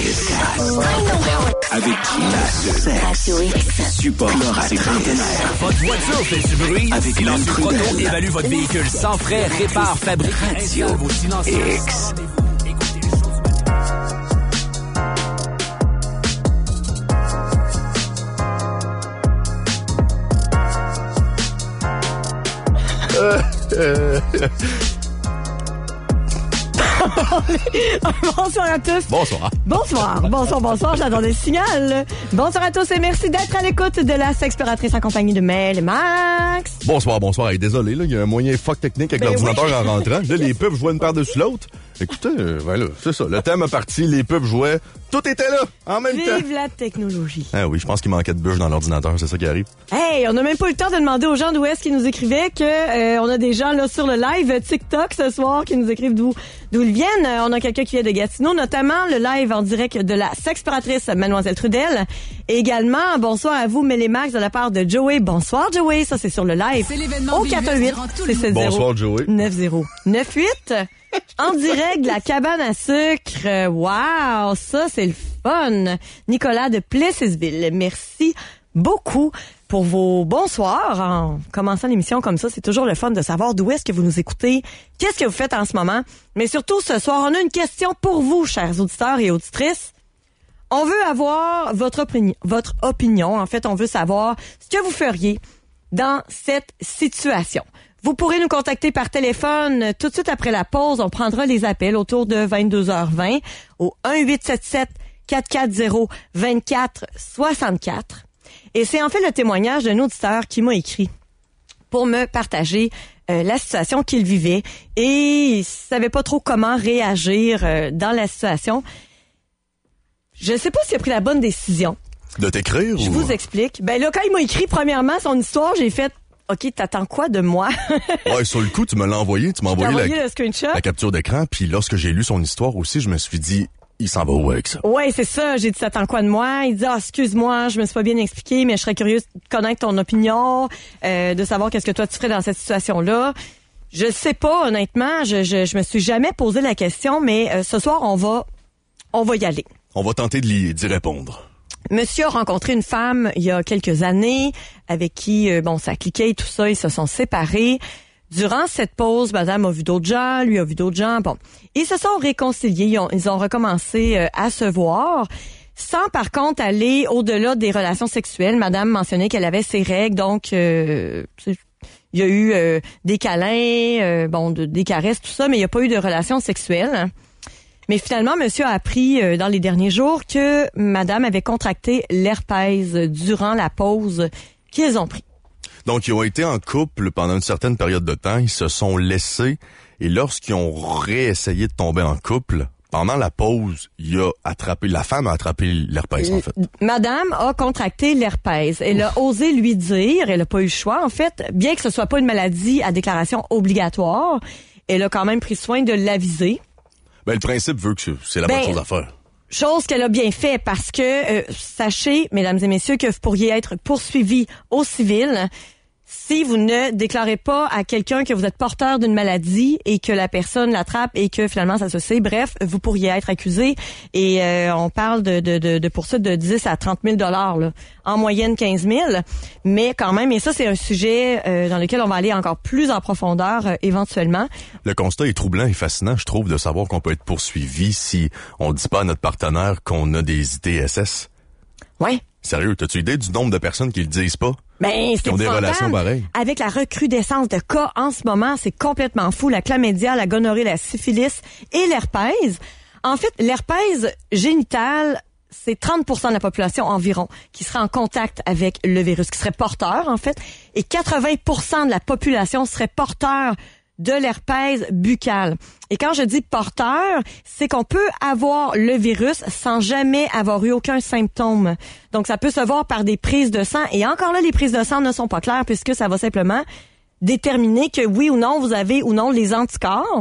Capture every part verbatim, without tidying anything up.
X. Avec Radio X. Supporte ses partenaires. Votre voiture fait du bruit? Avec Silence Prudel. Proto évalue votre véhicule sans frais, répare, fabrique, Radio vos silencieux. X. Écoutez les choses du Bonsoir à tous. Bonsoir. Bonsoir, bonsoir, bonsoir, j'attendais le signal. Bonsoir à tous et merci d'être à l'écoute de la Sexploratrice en compagnie de Mel et Max. Bonsoir, bonsoir. Hey, désolé, là, il y a un moyen fuck technique avec Ben l'ordinateur oui. en rentrant. Là, les pubs jouaient une par-dessus l'autre. Écoutez, euh, ben là, c'est ça. Le thème est parti, les pubs jouaient. Tout était là, en même temps. Vive la technologie. Ah oui, je pense qu'il manquait de bûches dans l'ordinateur, c'est ça qui arrive. Hey, on n'a même pas eu le temps de demander aux gens d'où est-ce qu'ils nous écrivaient que euh, on a des gens là sur le live TikTok ce soir qui nous écrivent d'où d'où ils viennent. Euh, on a quelqu'un qui vient de Gatineau, notamment le live en direct de la Sexploratrice Mademoiselle Trudel. Et également, bonsoir à vous, Mel et Max, de la part de Joey. Bonsoir, Joey. Ça, c'est sur le live. C'est l'événement Au Vénus quatre un huit, durant tout c'est le sept zéro Bonsoir, Joey. neuf zéro neuf huit. En direct de la cabane à sucre. Wow, ça, c'est le fun. Nicolas de Plessisville, merci beaucoup pour vos bonsoirs. En commençant l'émission comme ça, c'est toujours le fun de savoir d'où est-ce que vous nous écoutez, qu'est-ce que vous faites en ce moment. Mais surtout, ce soir, on a une question pour vous, chers auditeurs et auditrices. On veut avoir votre opinion, votre opinion. En fait, on veut savoir ce que vous feriez dans cette situation. Vous pourrez nous contacter par téléphone tout de suite après la pause. On prendra les appels autour de vingt-deux heures vingt au un huit sept sept quatre quatre zéro deux quatre six quatre. Et c'est en fait le témoignage d'un auditeur qui m'a écrit pour me partager euh, la situation qu'il vivait et il savait pas trop comment réagir euh, dans la situation. Je sais pas s'il a pris la bonne décision. De t'écrire Je ou... vous explique. Ben là, quand il m'a écrit premièrement son histoire, j'ai fait OK, t'attends quoi de moi? Ouais, sur le coup, tu me l'as envoyé, tu m'as J'ai envoyé, envoyé la, le screenshot. la capture d'écran, puis lorsque j'ai lu son histoire aussi, je me suis dit, il s'en va où avec ça? Ouais, c'est ça. J'ai dit, t'attends quoi de moi? Il dit, ah, excuse-moi, je me suis pas bien expliqué, mais je serais curieuse de connaître ton opinion, euh, de savoir qu'est-ce que toi tu ferais dans cette situation-là. Je sais pas, honnêtement, je, je, je me suis jamais posé la question, mais euh, ce soir, on va, on va y aller. On va tenter de l'y- d'y répondre. Monsieur a rencontré une femme il y a quelques années avec qui, euh, bon, ça cliquait et tout ça, ils se sont séparés. Durant cette pause, madame a vu d'autres gens, lui a vu d'autres gens, bon. Ils se sont réconciliés, ils ont, ils ont recommencé euh, à se voir, sans par contre aller au-delà des relations sexuelles. Madame mentionnait qu'elle avait ses règles, donc euh, il y a eu euh, des câlins, euh, bon, de, des caresses, tout ça, mais il n'y a pas eu de relations sexuelles. Mais finalement, monsieur a appris euh, dans les derniers jours que madame avait contracté l'herpès durant la pause qu'ils ont pris. Donc, ils ont été en couple pendant une certaine période de temps, ils se sont laissés, et lorsqu'ils ont réessayé de tomber en couple, pendant la pause, il a attrapé, la femme a attrapé l'herpès, en fait. Madame a contracté l'herpès. Elle a osé lui dire, elle n'a pas eu le choix, en fait, bien que ce soit pas une maladie à déclaration obligatoire, elle a quand même pris soin de l'aviser. Ben, le principe veut que c'est la Ben, bonne chose à faire. Chose qu'elle a bien fait parce que, euh, sachez, mesdames et messieurs, que vous pourriez être poursuivis au civil si vous ne déclarez pas à quelqu'un que vous êtes porteur d'une maladie et que la personne l'attrape et que finalement ça se sait. Bref, vous pourriez être accusé et euh, on parle de, de, de, de poursuites de dix à trente mille dollars, là, en moyenne quinze mille. Mais quand même, et ça c'est un sujet euh, dans lequel on va aller encore plus en profondeur euh, éventuellement. Le constat est troublant et fascinant, je trouve, de savoir qu'on peut être poursuivi si on dit pas à notre partenaire qu'on a des I T S S. Ouais. Sérieux, t'as-tu idée du nombre de personnes qui le disent pas? Ben, c'est Qui ont des épouvantable. relations pareilles. Avec la recrudescence de cas en ce moment, c'est complètement fou. La chlamydia, la gonorrhée, la syphilis et l'herpès. En fait, l'herpès génital, c'est trente pour cent de la population environ qui serait en contact avec le virus, qui serait porteur, en fait. Et quatre-vingts pour cent de la population serait porteur de l'herpès buccal. Et quand je dis porteur, c'est qu'on peut avoir le virus sans jamais avoir eu aucun symptôme. Donc, ça peut se voir par des prises de sang. Et encore là, les prises de sang ne sont pas claires puisque ça va simplement déterminer que oui ou non, vous avez ou non les anticorps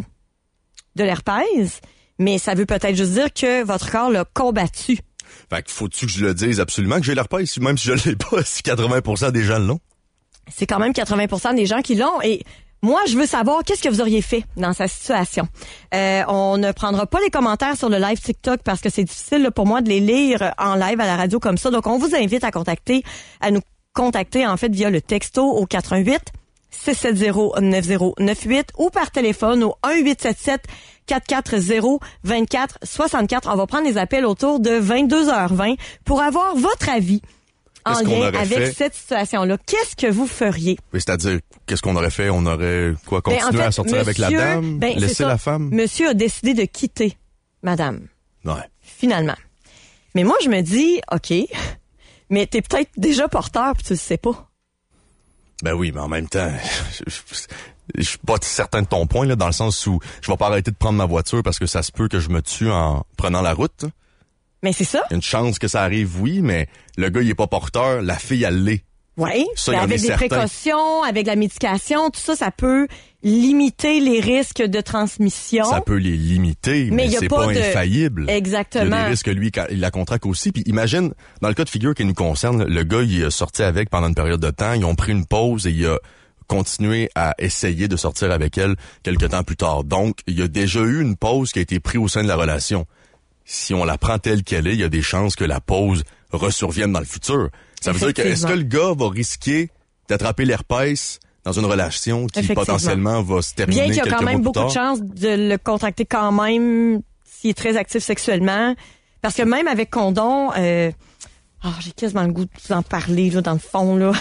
de l'herpès. Mais ça veut peut-être juste dire que votre corps l'a combattu. Fait que faut-tu que je le dise absolument que j'ai l'herpès, même si je l'ai pas, si quatre-vingts pour cent des gens l'ont? C'est quand même quatre-vingts pour cent des gens qui l'ont. Et Moi, je veux savoir qu'est-ce que vous auriez fait dans sa situation. Euh, on ne prendra pas les commentaires sur le live TikTok parce que c'est difficile là, pour moi de les lire en live à la radio comme ça. Donc, on vous invite à contacter, à nous contacter en fait via le texto au quatre un huit, six sept zéro, neuf zéro neuf huit ou par téléphone au un huit sept sept, quatre quatre zéro, deux quatre six quatre. On va prendre les appels autour de vingt-deux heures vingt pour avoir votre avis en Qu'est-ce qu'on lien aurait avec fait? cette situation-là. Qu'est-ce que vous feriez? Oui, c'est-à-dire, qu'est-ce qu'on aurait fait? On aurait quoi Ben, continué en fait, à sortir avec la monsieur- dame? ben, c'est laisser ça. la femme? Monsieur a décidé de quitter madame, Ouais. finalement. Mais moi, je me dis, OK, mais t'es peut-être déjà porteur puis tu le sais pas. Ben oui, mais en même temps, je, je, je suis pas certain de ton point, là, dans le sens où je vais pas arrêter de prendre ma voiture parce que ça se peut que je me tue en prenant la route. Mais c'est ça. Il y a une chance que ça arrive, oui, mais le gars, il est pas porteur, la fille, elle l'est. Oui, Ça, mais il y en avec est des certain. précautions, avec la médication, tout ça, ça peut limiter les risques de transmission. Ça peut les limiter, Mais mais, il y a c'est pas pas, de- infaillible. Exactement. Il y a des risques, lui, quand il la contracte aussi. Puis imagine, dans le cas de figure qui nous concerne, le gars, il est sorti avec pendant une période de temps, ils ont pris une pause et il a continué à essayer de sortir avec elle quelques temps plus tard. Donc, il y a déjà eu une pause qui a été prise au sein de la relation. Si on la prend telle qu'elle est, il y a des chances que la pause ressurvienne dans le futur. Ça veut dire que, est-ce que le gars va risquer d'attraper l'herpès dans une relation qui Effectivement. potentiellement va se terminer Bien qu'il y a quelques quand même mois plus beaucoup de tard? chances de le contracter quand même s'il est très actif sexuellement. Parce que même avec condom, euh, oh, j'ai quasiment le goût de vous en parler là, dans le fond. Là.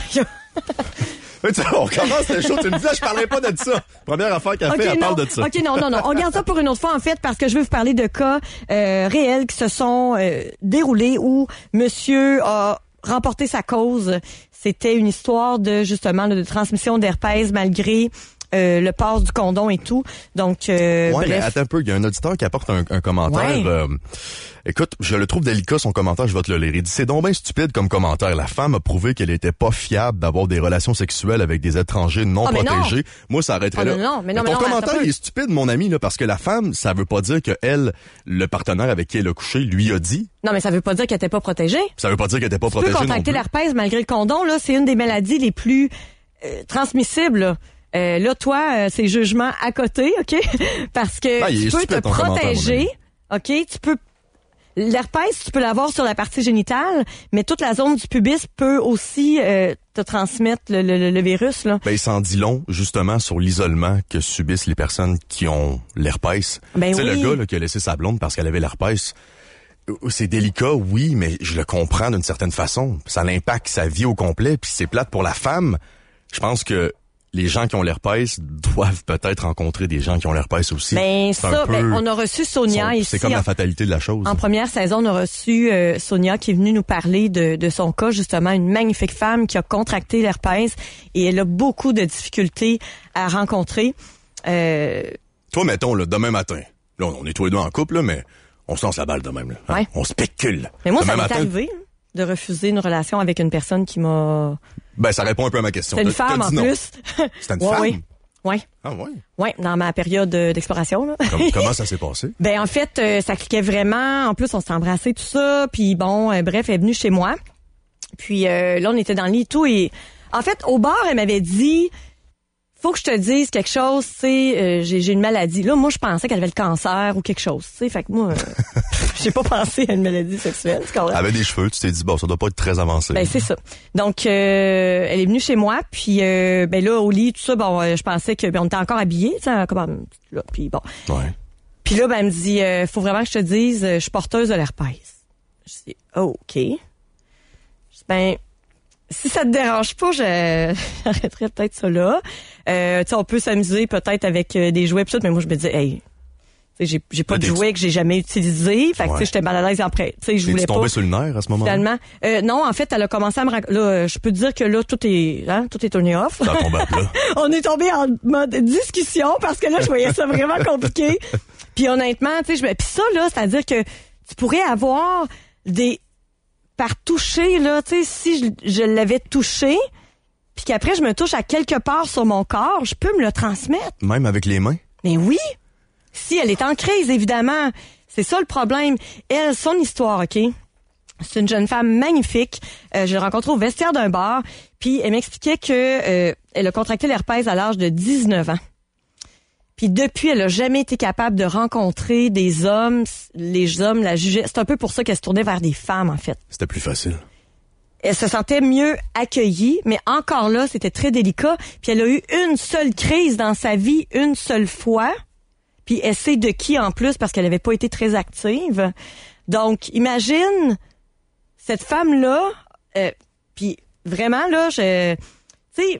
Mais tu sais, on commence le show, tu me dis, ah, je parlerai pas de ça. Première affaire qu'elle OK, fait, elle non. parle de ça. OK, non, non, non. On garde ça pour une autre fois, en fait, parce que je vais vous parler de cas euh, réels qui se sont euh, déroulés où monsieur a remporté sa cause. C'était une histoire de, justement, là, de transmission d'herpès malgré euh, le port du condom et tout. Donc, euh, Ouais, mais bref. attends un peu, il y a un auditeur qui apporte un, un commentaire. Ouais. euh, écoute, je le trouve délicat, son commentaire, je vais te le lire. Il dit, c'est donc bien stupide comme commentaire. La femme a prouvé qu'elle était pas fiable d'avoir des relations sexuelles avec des étrangers non Ah, mais non. protégés. Moi, ça arrêterait Ah, là. non, non, mais non, ton mais non, mais commentaire, attends un peu. il est stupide, mon ami, là, parce que la femme, ça veut pas dire que elle, le partenaire avec qui elle a couché, lui a dit. Non, mais ça veut pas dire qu'elle était pas protégée. Ça veut pas dire qu'elle était pas Tu peux protégée non contracter plus. l'herpès malgré le condom, là, c'est une des maladies les plus euh, transmissibles. Là. Euh, là, toi, euh, c'est jugement à côté, OK? Parce que Ah, il est tu peux stupide, te ton commentaire, protéger, OK? Tu peux... L'herpès, tu peux l'avoir sur la partie génitale, mais toute la zone du pubis peut aussi euh, te transmettre le, le, le virus, là. Ben, il s'en dit long, justement, sur l'isolement que subissent les personnes qui ont l'herpès. Ben tu sais, oui. le gars là, qui a laissé sa blonde parce qu'elle avait l'herpès, euh, c'est délicat, oui, mais je le comprends d'une certaine façon. Ça l'impacte sa vie au complet, puis c'est plate pour la femme. Je pense que les gens qui ont l'herpès doivent peut-être rencontrer des gens qui ont l'herpès aussi. Ben C'est un ça, peu- ben, on a reçu Sonia sont- ici. C'est comme en- la fatalité de la chose. En première saison, on a reçu euh, Sonia qui est venue nous parler de, de son cas, justement, une magnifique femme qui a contracté l'herpès et elle a beaucoup de difficultés à rencontrer. Euh, Toi, mettons, là, demain matin, là, on est tous les deux en couple, là, mais on se lance la balle de même. Là, hein? Ouais. On spécule. mais moi, Demain ça m'est matin, arrivé hein, de refuser une relation avec une personne qui m'a... Ben, ça répond un peu à ma question. C'était une T'as- t'as femme en dit non. plus. C'était une Ouais, femme? oui. Oui, Ah ouais? oui, dans ma période euh, d'exploration. Là. Comme- comment ça s'est passé? Ben en fait, euh, ça cliquait vraiment. En plus, on s'est embrassé tout ça. Puis bon, euh, bref, elle est venue chez moi. Puis euh, là, on était dans le lit et tout. Et en fait, au bar, elle m'avait dit, faut que je te dise quelque chose. Tu sais, euh, j'ai, j'ai une maladie. Là, moi, je pensais qu'elle avait le cancer ou quelque chose. Tu sais, fait que moi, euh, j'ai pas pensé à une maladie sexuelle. C'est correct. Elle avait des cheveux, tu t'es dit, bon, ça doit pas être très avancé. Ben c'est ça. Donc euh, elle est venue chez moi, puis euh, ben là au lit tout ça, bon, euh, je pensais que ben, on était encore habillés, tu sais, comme là, puis bon. Ouais. Puis là ben elle me dit, euh, faut vraiment que je te dise, euh, je suis porteuse de l'herpès. Je dis, oh, ok. Je dis, ben si ça te dérange pas, je j'arrêterais peut-être ça là. Euh, tu sais, on peut s'amuser peut-être avec euh, des jouets pis tout, mais moi je me dis, hey. T'sais, j'ai, j'ai pas Là, de t'es- jouet que j'ai jamais utilisé. Fait que, Ouais. tu sais, j'étais mal à l'aise après. Tu sais, je voulais T'es pas. tombé sur le nerf à ce moment-là? Finalement, euh, non, en fait, elle a commencé à me rac- là, euh, je peux te dire que là, tout est, hein, tout est turné off. Ça a tombé à plat. On est tombé en mode discussion parce que là, je voyais ça vraiment compliqué. Puis honnêtement, tu sais, je me, puis ça là, c'est-à-dire que tu pourrais avoir des par toucher là, tu sais, si je, je l'avais touché, puis qu'après je me touche à quelque part sur mon corps, je peux me le transmettre. Même avec les mains? Mais oui, si elle est en crise, évidemment. C'est ça le problème. Elle, son histoire, OK? C'est une jeune femme magnifique. Euh, je l'ai rencontrée au vestiaire d'un bar. Puis elle m'expliquait que euh, elle a contracté l'herpès à l'âge de dix-neuf ans. Puis depuis, elle a jamais été capable de rencontrer des hommes. Les hommes la jugeaient. C'est un peu pour ça qu'elle se tournait vers des femmes, en fait. C'était plus facile. Elle se sentait mieux accueillie, mais encore là, c'était très délicat. Puis elle a eu une seule crise dans sa vie, une seule fois. Puis elle sait de qui en plus, parce qu'elle avait pas été très active. Donc, imagine cette femme-là, euh, puis vraiment, là, je... Tu sais...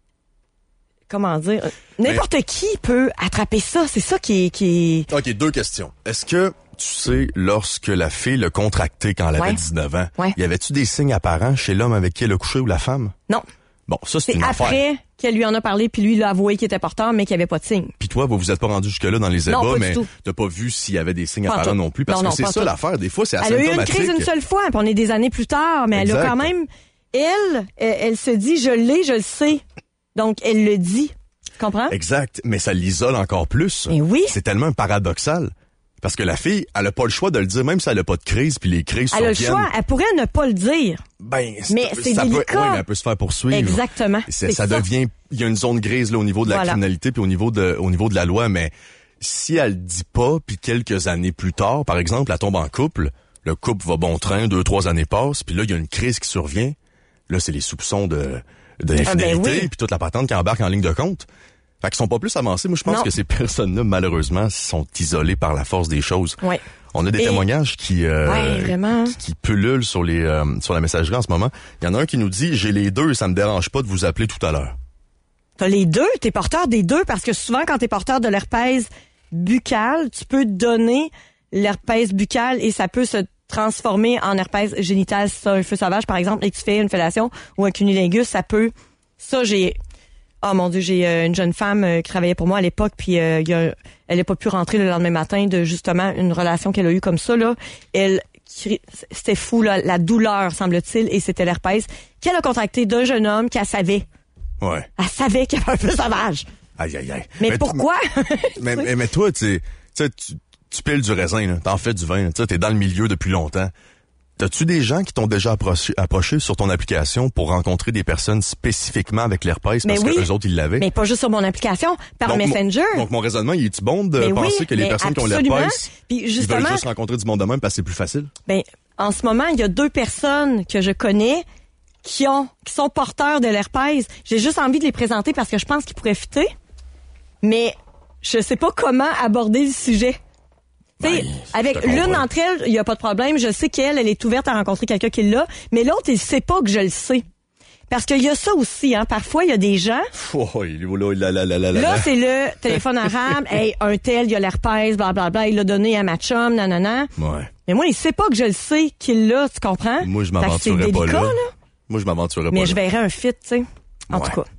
Comment dire? N'importe mais, qui peut attraper ça. C'est ça qui est, qui est... OK, deux questions. Est-ce que tu sais, lorsque la fille l'a contracté quand elle avait ouais. dix-neuf ans, ouais. y avait-tu des signes apparents chez l'homme avec qui elle a couché ou la femme? Non. Bon, ça, c'est, c'est une affaire. C'est après qu'elle lui en a parlé, puis lui, il a avoué qu'il était porteur, mais qu'il n'y avait pas de signes. Puis toi, vous vous êtes pas rendu jusque-là dans les ébats, non, mais t'as pas vu s'il y avait des signes pas apparents tout. non plus, parce non, que non, c'est ça tout. l'affaire. Des fois, c'est elle asymptomatique. Elle a eu une crise une seule fois, puis on est des années plus tard, mais exact. Elle a quand même... Elle, elle, elle se dit, je l'ai, je le sais. Donc, elle le dit. Tu comprends? Exact, mais ça l'isole encore plus. Mais oui. C'est tellement paradoxal. Parce que la fille, elle a pas le choix de le dire, même si elle a pas de crise, puis les crises elle surviennent. Elle a le choix, elle pourrait ne pas le dire. Ben, mais c'est ça délicat. Peut, ouais, mais elle peut se faire poursuivre. Exactement. C'est, ça, ça devient, il y a une zone grise là au niveau de la voilà. criminalité puis au niveau de, au niveau de la loi, mais si elle le dit pas, puis quelques années plus tard, par exemple, elle tombe en couple, le couple va bon train, deux, trois années passent, puis là, il y a une crise qui survient. Là, c'est les soupçons de, d'infidélité, ah ben oui. puis toute la patente qui embarque en ligne de compte. Fait qu'ils sont pas plus avancés. Moi, je pense non. que ces personnes-là, malheureusement, sont isolées par la force des choses. Ouais. On a des Et... témoignages qui, euh, ouais, vraiment. qui qui pullulent sur les euh, sur la messagerie en ce moment. Il y en a un qui nous dit « J'ai les deux et ça me dérange pas de vous appeler tout à l'heure. » T'as les deux? T'es porteur des deux? Parce que souvent, quand t'es porteur de l'herpès buccal, tu peux donner l'herpès buccal et ça peut se transformer en herpès génital. Si t'as un feu sauvage, par exemple, et que tu fais une fellation ou un cunnilingus, ça peut... Ça, j'ai... Oh mon Dieu, j'ai euh, une jeune femme euh, qui travaillait pour moi à l'époque, puis euh, y a, elle n'a pas pu rentrer le lendemain matin de justement une relation qu'elle a eue comme ça là. Elle, c'était fou là, la douleur semble-t-il, et c'était l'herpès qu'elle a contracté d'un jeune homme qu'elle savait. Ouais. Elle savait qu'il y avait un peu sauvage. Aïe aïe aïe. Mais, mais pourquoi mais, mais mais toi, tu sais, tu tu piles du raisin, là, t'en fais du vin, tu sais, t'es dans le milieu depuis longtemps. T'as-tu des gens qui t'ont déjà approché, approché sur ton application pour rencontrer des personnes spécifiquement avec l'herpès parce oui, que eux autres, ils l'avaient? Mais pas juste sur mon application, par donc, Messenger. Mon, donc, mon raisonnement, il est-tu bon de mais penser oui, que les personnes absolument. qui ont l'herpès, puis ils veulent juste rencontrer du monde de même parce que c'est plus facile? Ben, en ce moment, il y a deux personnes que je connais qui ont, qui sont porteurs de l'herpès. J'ai juste envie de les présenter parce que je pense qu'ils pourraient fitter. Mais je sais pas comment aborder le sujet. Ben, avec l'une d'entre elles, il n'y a pas de problème. Je sais qu'elle, elle est ouverte à rencontrer quelqu'un qui l'a, mais l'autre, il sait pas que je le sais. Parce qu'il y a ça aussi, hein. Parfois, il y a des gens... Oh, là, là, là, là, là, c'est le téléphone arabe. Hey, un tel, il a l'herpès, blablabla. Il l'a donné à ma chum, nanana. Ouais. Mais moi, il sait pas que je le sais qu'il l'a, tu comprends? Moi, je m'aventurerais pas là. là. Moi, je m'aventurerais pas Mais là. je verrais un fit, tu sais. En ouais. tout cas.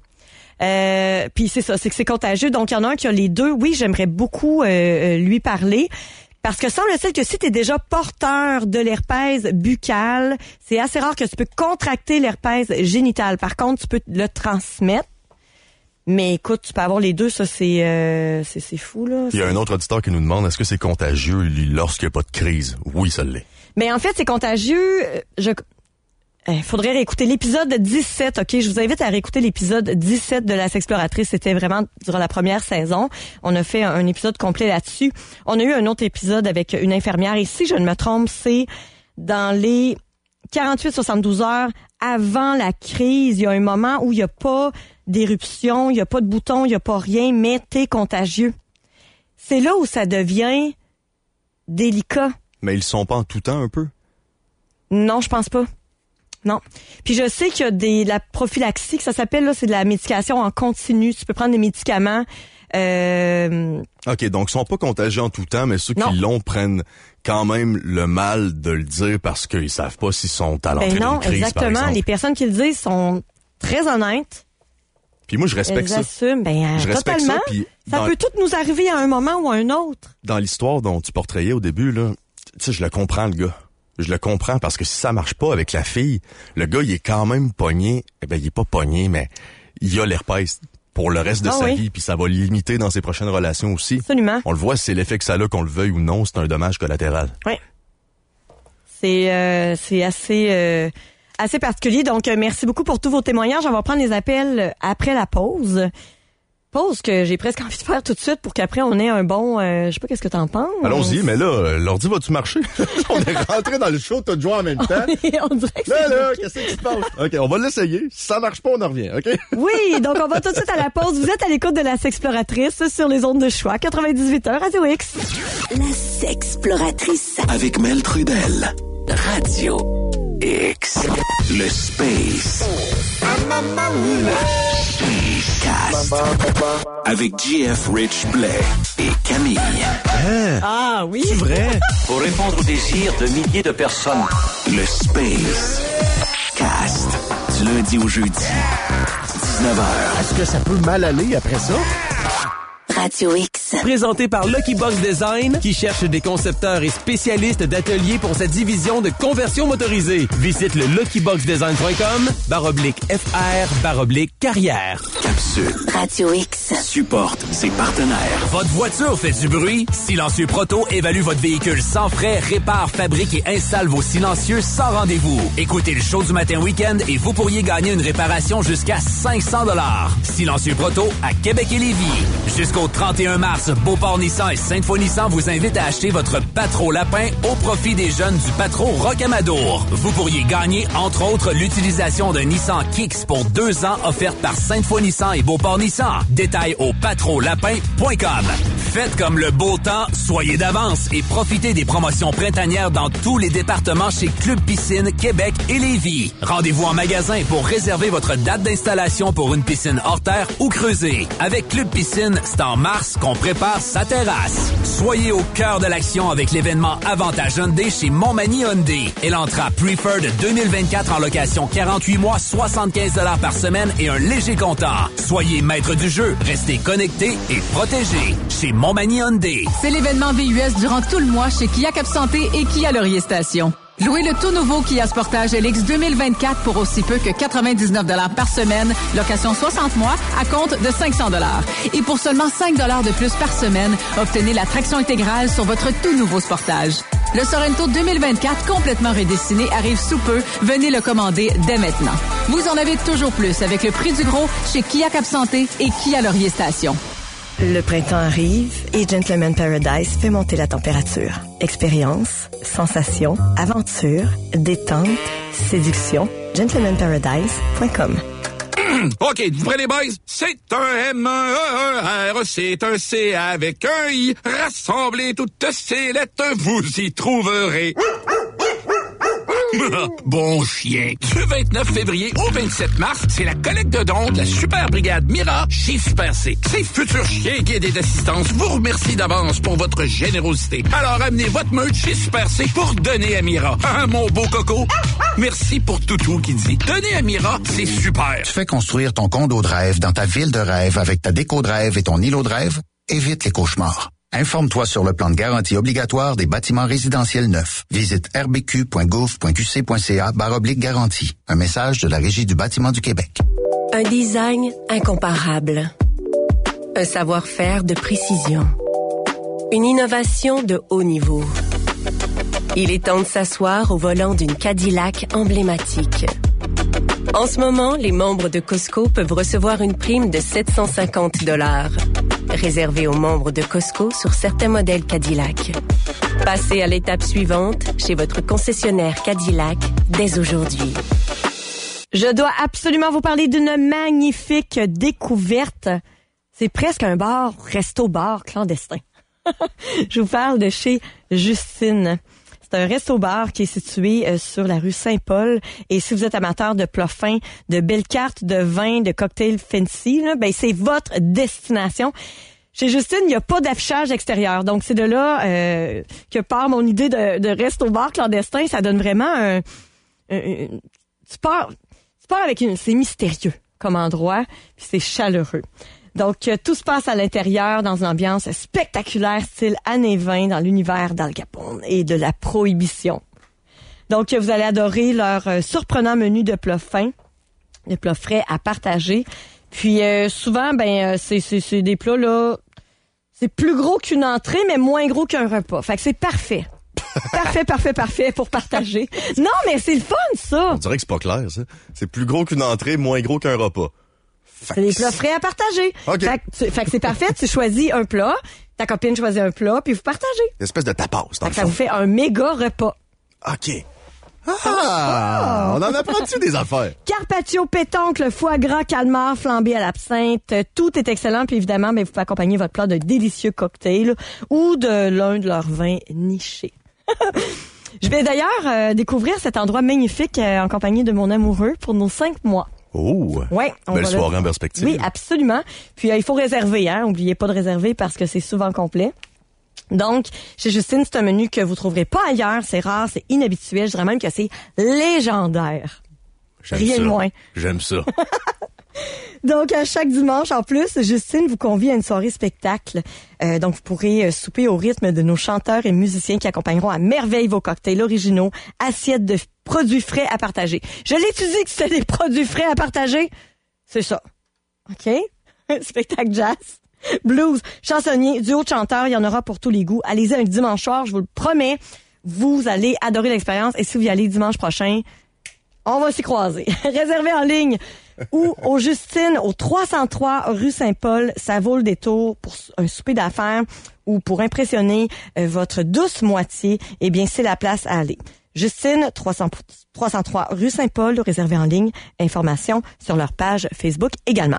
Euh, puis c'est ça, c'est que c'est contagieux. Donc, il y en a un qui a les deux. Oui, j'aimerais beaucoup euh, lui parler. Parce que semble-t-il que si tu es déjà porteur de l'herpès buccal, c'est assez rare que tu peux contracter l'herpès génital. Par contre, tu peux le transmettre. Mais écoute, tu peux avoir les deux, ça c'est euh, c'est, c'est fou là. Il y a un autre auditeur qui nous demande, est-ce que c'est contagieux lui, lorsqu'il n'y a pas de crise? Oui, ça l'est. Mais en fait, c'est contagieux. Je Il faudrait réécouter l'épisode dix-sept, OK? Je vous invite à réécouter l'épisode dix-sept de La Sexploratrice. C'était vraiment durant la première saison. On a fait un épisode complet là-dessus. On a eu un autre épisode avec une infirmière. Et si je ne me trompe, c'est dans les quarante-huit à soixante-douze heures avant la crise. Il y a un moment où il n'y a pas d'éruption, il n'y a pas de bouton, il n'y a pas rien, mais t'es contagieux. C'est là où ça devient délicat. Mais ils sont pas en tout temps un peu? Non, je pense pas. Non. Puis je sais qu'il y a des la prophylaxie, que ça s'appelle, là, c'est de la médication en continu. Tu peux prendre des médicaments. Euh... OK, donc ils sont pas contagieux en tout temps, mais ceux non. qui l'ont prennent quand même le mal de le dire parce qu'ils savent pas s'ils sont à l'entrée ben non, d'une crise, exactement. par exemple. Les personnes qui le disent sont très honnêtes. Puis moi, je respecte Elles ça. assument, ben, je respecte totalement. ça. Puis ça dans... peut tout nous arriver à un moment ou à un autre. Dans l'histoire dont tu portrayais au début, là, tu sais, je le comprends, le gars. Je le comprends parce que si ça marche pas avec la fille, le gars, il est quand même pogné. Eh ben, il est pas pogné, mais il a l'herpès pour le reste de ah sa oui. vie, puis ça va le limiter dans ses prochaines relations aussi. Absolument. On le voit, c'est l'effet que ça a, qu'on le veuille ou non, c'est un dommage collatéral. Oui. C'est, euh, c'est assez, euh, assez particulier. Donc, euh, merci beaucoup pour tous vos témoignages. On va prendre les appels après la pause. Pause que j'ai presque envie de faire tout de suite pour qu'après on ait un bon... Euh, je sais pas qu'est-ce que t'en penses. Allons-y, mais là, l'ordi va-tu marcher? On est rentré dans le show, t'as joué en même temps. On dirait que Là, c'est là, qu'est-ce qui se passe? OK, on va l'essayer. Si ça marche pas, on en revient, OK? Oui, donc on va tout de suite à la pause. Vous êtes à l'écoute de la Sexploratrice sur les ondes de choix, quatre-vingt-dix-huit heures, Radio X. La Sexploratrice. Avec Mel Trudel. Radio X. Le Space. Cast. Avec G F Rich Blais et Camille. Hein? Ah oui. C'est vrai? Pour répondre aux désirs de milliers de personnes. Le Space Cast. Du lundi au jeudi. dix-neuf heures. Est-ce que ça peut mal aller après ça? Radio X. Présenté par Lucky Box Design, qui cherche des concepteurs et spécialistes d'ateliers pour sa division de conversion motorisée. Visite le lucky box design point com, barre oblique F R, barre oblique carrière. Capsule. Radio X. Supporte ses partenaires. Votre voiture fait du bruit? Silencieux Proto évalue votre véhicule sans frais, répare, fabrique et installe vos silencieux sans rendez-vous. Écoutez le show du matin week-end et vous pourriez gagner une réparation jusqu'à cinq cents dollars. Silencieux Proto à Québec et Lévis. Jusqu'au trente et un mars, Beauport Nissan et Sainte-Foy Nissan vous invitent à acheter votre Patro Lapin au profit des jeunes du Patro Rocamadour. Vous pourriez gagner, entre autres, l'utilisation d'un Nissan Kicks pour deux ans offerte par Sainte-Foy Nissan et Beauport Nissan. Détails au patro lapin point com. Faites comme le beau temps, soyez d'avance et profitez des promotions printanières dans tous les départements chez Club Piscine, Québec et Lévis. Rendez-vous en magasin pour réserver votre date d'installation pour une piscine hors terre ou creusée. Avec Club Piscine, c'est en mars qu'on prépare sa terrasse. Soyez au cœur de l'action avec l'événement Avantage Hyundai chez Montmagny Hyundai. Elantra Preferred deux mille vingt-quatre en location quarante-huit mois, soixante-quinze dollars par semaine et un léger comptant. Soyez maître du jeu, restez connectés et protégés chez Montmagny Hyundai. C'est l'événement V U S durant tout le mois chez Kia Cap Santé et Kia Laurier Station. Louez le tout nouveau Kia Sportage L X deux mille vingt-quatre pour aussi peu que quatre-vingt-dix-neuf dollars par semaine, location soixante mois, à compte de cinq cents dollars. Et pour seulement cinq dollars de plus par semaine, obtenez la traction intégrale sur votre tout nouveau Sportage. Le Sorento deux mille vingt-quatre, complètement redessiné, arrive sous peu. Venez le commander dès maintenant. Vous en avez toujours plus avec le prix du gros chez Kia Cap Santé et Kia Laurier Station. Le printemps arrive et Gentleman Paradise fait monter la température. Expérience, sensation, aventure, détente, séduction. gentleman paradise point com. OK, vous prenez les boys? C'est un M, un R, c'est un C avec un I. Rassemblez toutes ces lettres, vous y trouverez. Bon chien. Du vingt-neuf février au vingt-sept mars, c'est la collecte de dons de la Super Brigade Mira chez Super C. Ces futurs chiens guides et d'assistance vous remercient d'avance pour votre générosité. Alors amenez votre meute chez Super C pour donner à Mira. Ah, mon beau coco. Merci pour Toutou qui dit donner à Mira, c'est super. Tu fais construire ton condo de rêve dans ta ville de rêve avec ta déco de rêve et ton îlot de rêve? Évite les cauchemars. Informe-toi sur le plan de garantie obligatoire des bâtiments résidentiels neufs. Visite r b q point gouv point q c point c a barre oblique garantie. Un message de la Régie du bâtiment du Québec. Un design incomparable. Un savoir-faire de précision. Une innovation de haut niveau. Il est temps de s'asseoir au volant d'une Cadillac emblématique. En ce moment, les membres de Costco peuvent recevoir une prime de sept cent cinquante dollars. Réservée aux membres de Costco sur certains modèles Cadillac. Passez à l'étape suivante chez votre concessionnaire Cadillac dès aujourd'hui. Je dois absolument vous parler d'une magnifique découverte. C'est presque un bar, resto-bar clandestin. Je vous parle de chez Justine. C'est un resto-bar qui est situé euh, sur la rue Saint-Paul. Et si vous êtes amateur de plats fins, de belles cartes, de vins, de cocktails fancy, là, ben c'est votre destination. Chez Justine, il n'y a pas d'affichage extérieur. Donc, c'est de là euh, que part mon idée de, de resto-bar clandestin. Ça donne vraiment un... un, un tu, pars, tu pars avec une... C'est mystérieux comme endroit, puis c'est chaleureux. Donc, euh, tout se passe à l'intérieur dans une ambiance spectaculaire, style années vingt, dans l'univers d'Al Capone et de la prohibition. Donc, vous allez adorer leur euh, surprenant menu de plats fins, de plats frais à partager. Puis, euh, souvent, ben, euh, c'est, c'est, c'est des plats, là, c'est plus gros qu'une entrée, mais moins gros qu'un repas. Fait que c'est parfait. Parfait, parfait, parfait pour partager. Non, mais c'est le fun, ça. On dirait que c'est pas clair, ça. C'est plus gros qu'une entrée, moins gros qu'un repas. C'est des plats frais à partager. OK. Fait que, tu- fait que c'est parfait, tu choisis un plat, ta copine choisit un plat, puis vous partagez. Une espèce de tapas, dans Fait le que ça fond. vous fait un méga repas. OK. Ah! On en apprend-tu des affaires? Carpaccio, pétoncle, foie gras, calmar, flambé à l'absinthe, tout est excellent. Puis évidemment, ben, vous pouvez accompagner votre plat de délicieux cocktails ou de l'un de leurs vins nichés. Je vais d'ailleurs euh, découvrir cet endroit magnifique euh, en compagnie de mon amoureux pour nos cinq mois. Oh! Ouais, on Belle va soirée le- en perspective. Oui, absolument. Puis euh, il faut réserver, hein. Oubliez pas de réserver parce que c'est souvent complet. Donc, chez Justine, c'est un menu que vous trouverez pas ailleurs. C'est rare, c'est inhabituel. Je dirais même que c'est légendaire. J'aime Rien ça. de moins. J'aime ça. Donc, à chaque dimanche, en plus, Justine vous convie à une soirée spectacle. Euh, donc, vous pourrez euh, souper au rythme de nos chanteurs et musiciens qui accompagneront à merveille vos cocktails originaux, assiettes de produits frais à partager. Je l'ai-tu dit que c'était des produits frais à partager? C'est ça. OK? Spectacle jazz, blues, chansonnier, duo de chanteurs, il y en aura pour tous les goûts. Allez-y un dimanche soir, je vous le promets. Vous allez adorer l'expérience. Et si vous y allez dimanche prochain, on va s'y croiser. Réservez en ligne ou au Justine, au trois cent trois rue Saint-Paul. Ça vaut le détour pour un souper d'affaires ou pour impressionner euh, votre douce moitié. Eh bien, c'est la place à aller. Justine, trois cents, trois cent trois rue Saint-Paul, réservé en ligne. Informations sur leur page Facebook également.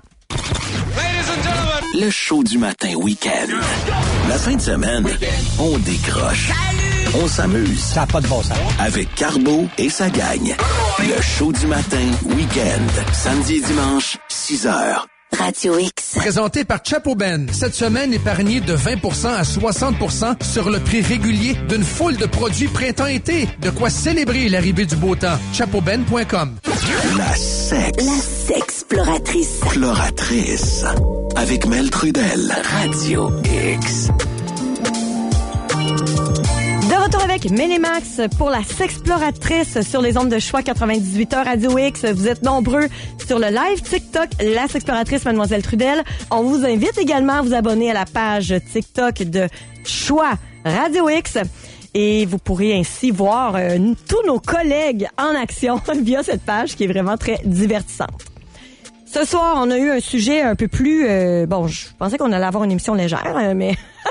Le show du matin week-end. La fin de semaine, on décroche. On s'amuse. Ça n'a pas de bon sens. Avec Carbo et sa gang. Le show du matin week-end. Samedi et dimanche, six heures. Radio X. Présenté par Chapoben. Cette semaine, épargnez de vingt pour cent à soixante pour cent sur le prix régulier d'une foule de produits printemps-été. De quoi célébrer l'arrivée du beau temps. chapoben point com. La sexe. La sexploratrice. Exploratrice. Avec Mel Trudel. Radio X. De retour avec Mélémax pour la Sexploratrice sur les ondes de choix quatre-vingt-dix-huit heures Radio X. Vous êtes nombreux sur le live TikTok La Sexploratrice Mademoiselle Trudel. On vous invite également à vous abonner à la page TikTok de Choix Radio X. Et vous pourrez ainsi voir euh, tous nos collègues en action via cette page qui est vraiment très divertissante. Ce soir, on a eu un sujet un peu plus... Euh, bon, je pensais qu'on allait avoir une émission légère, euh, mais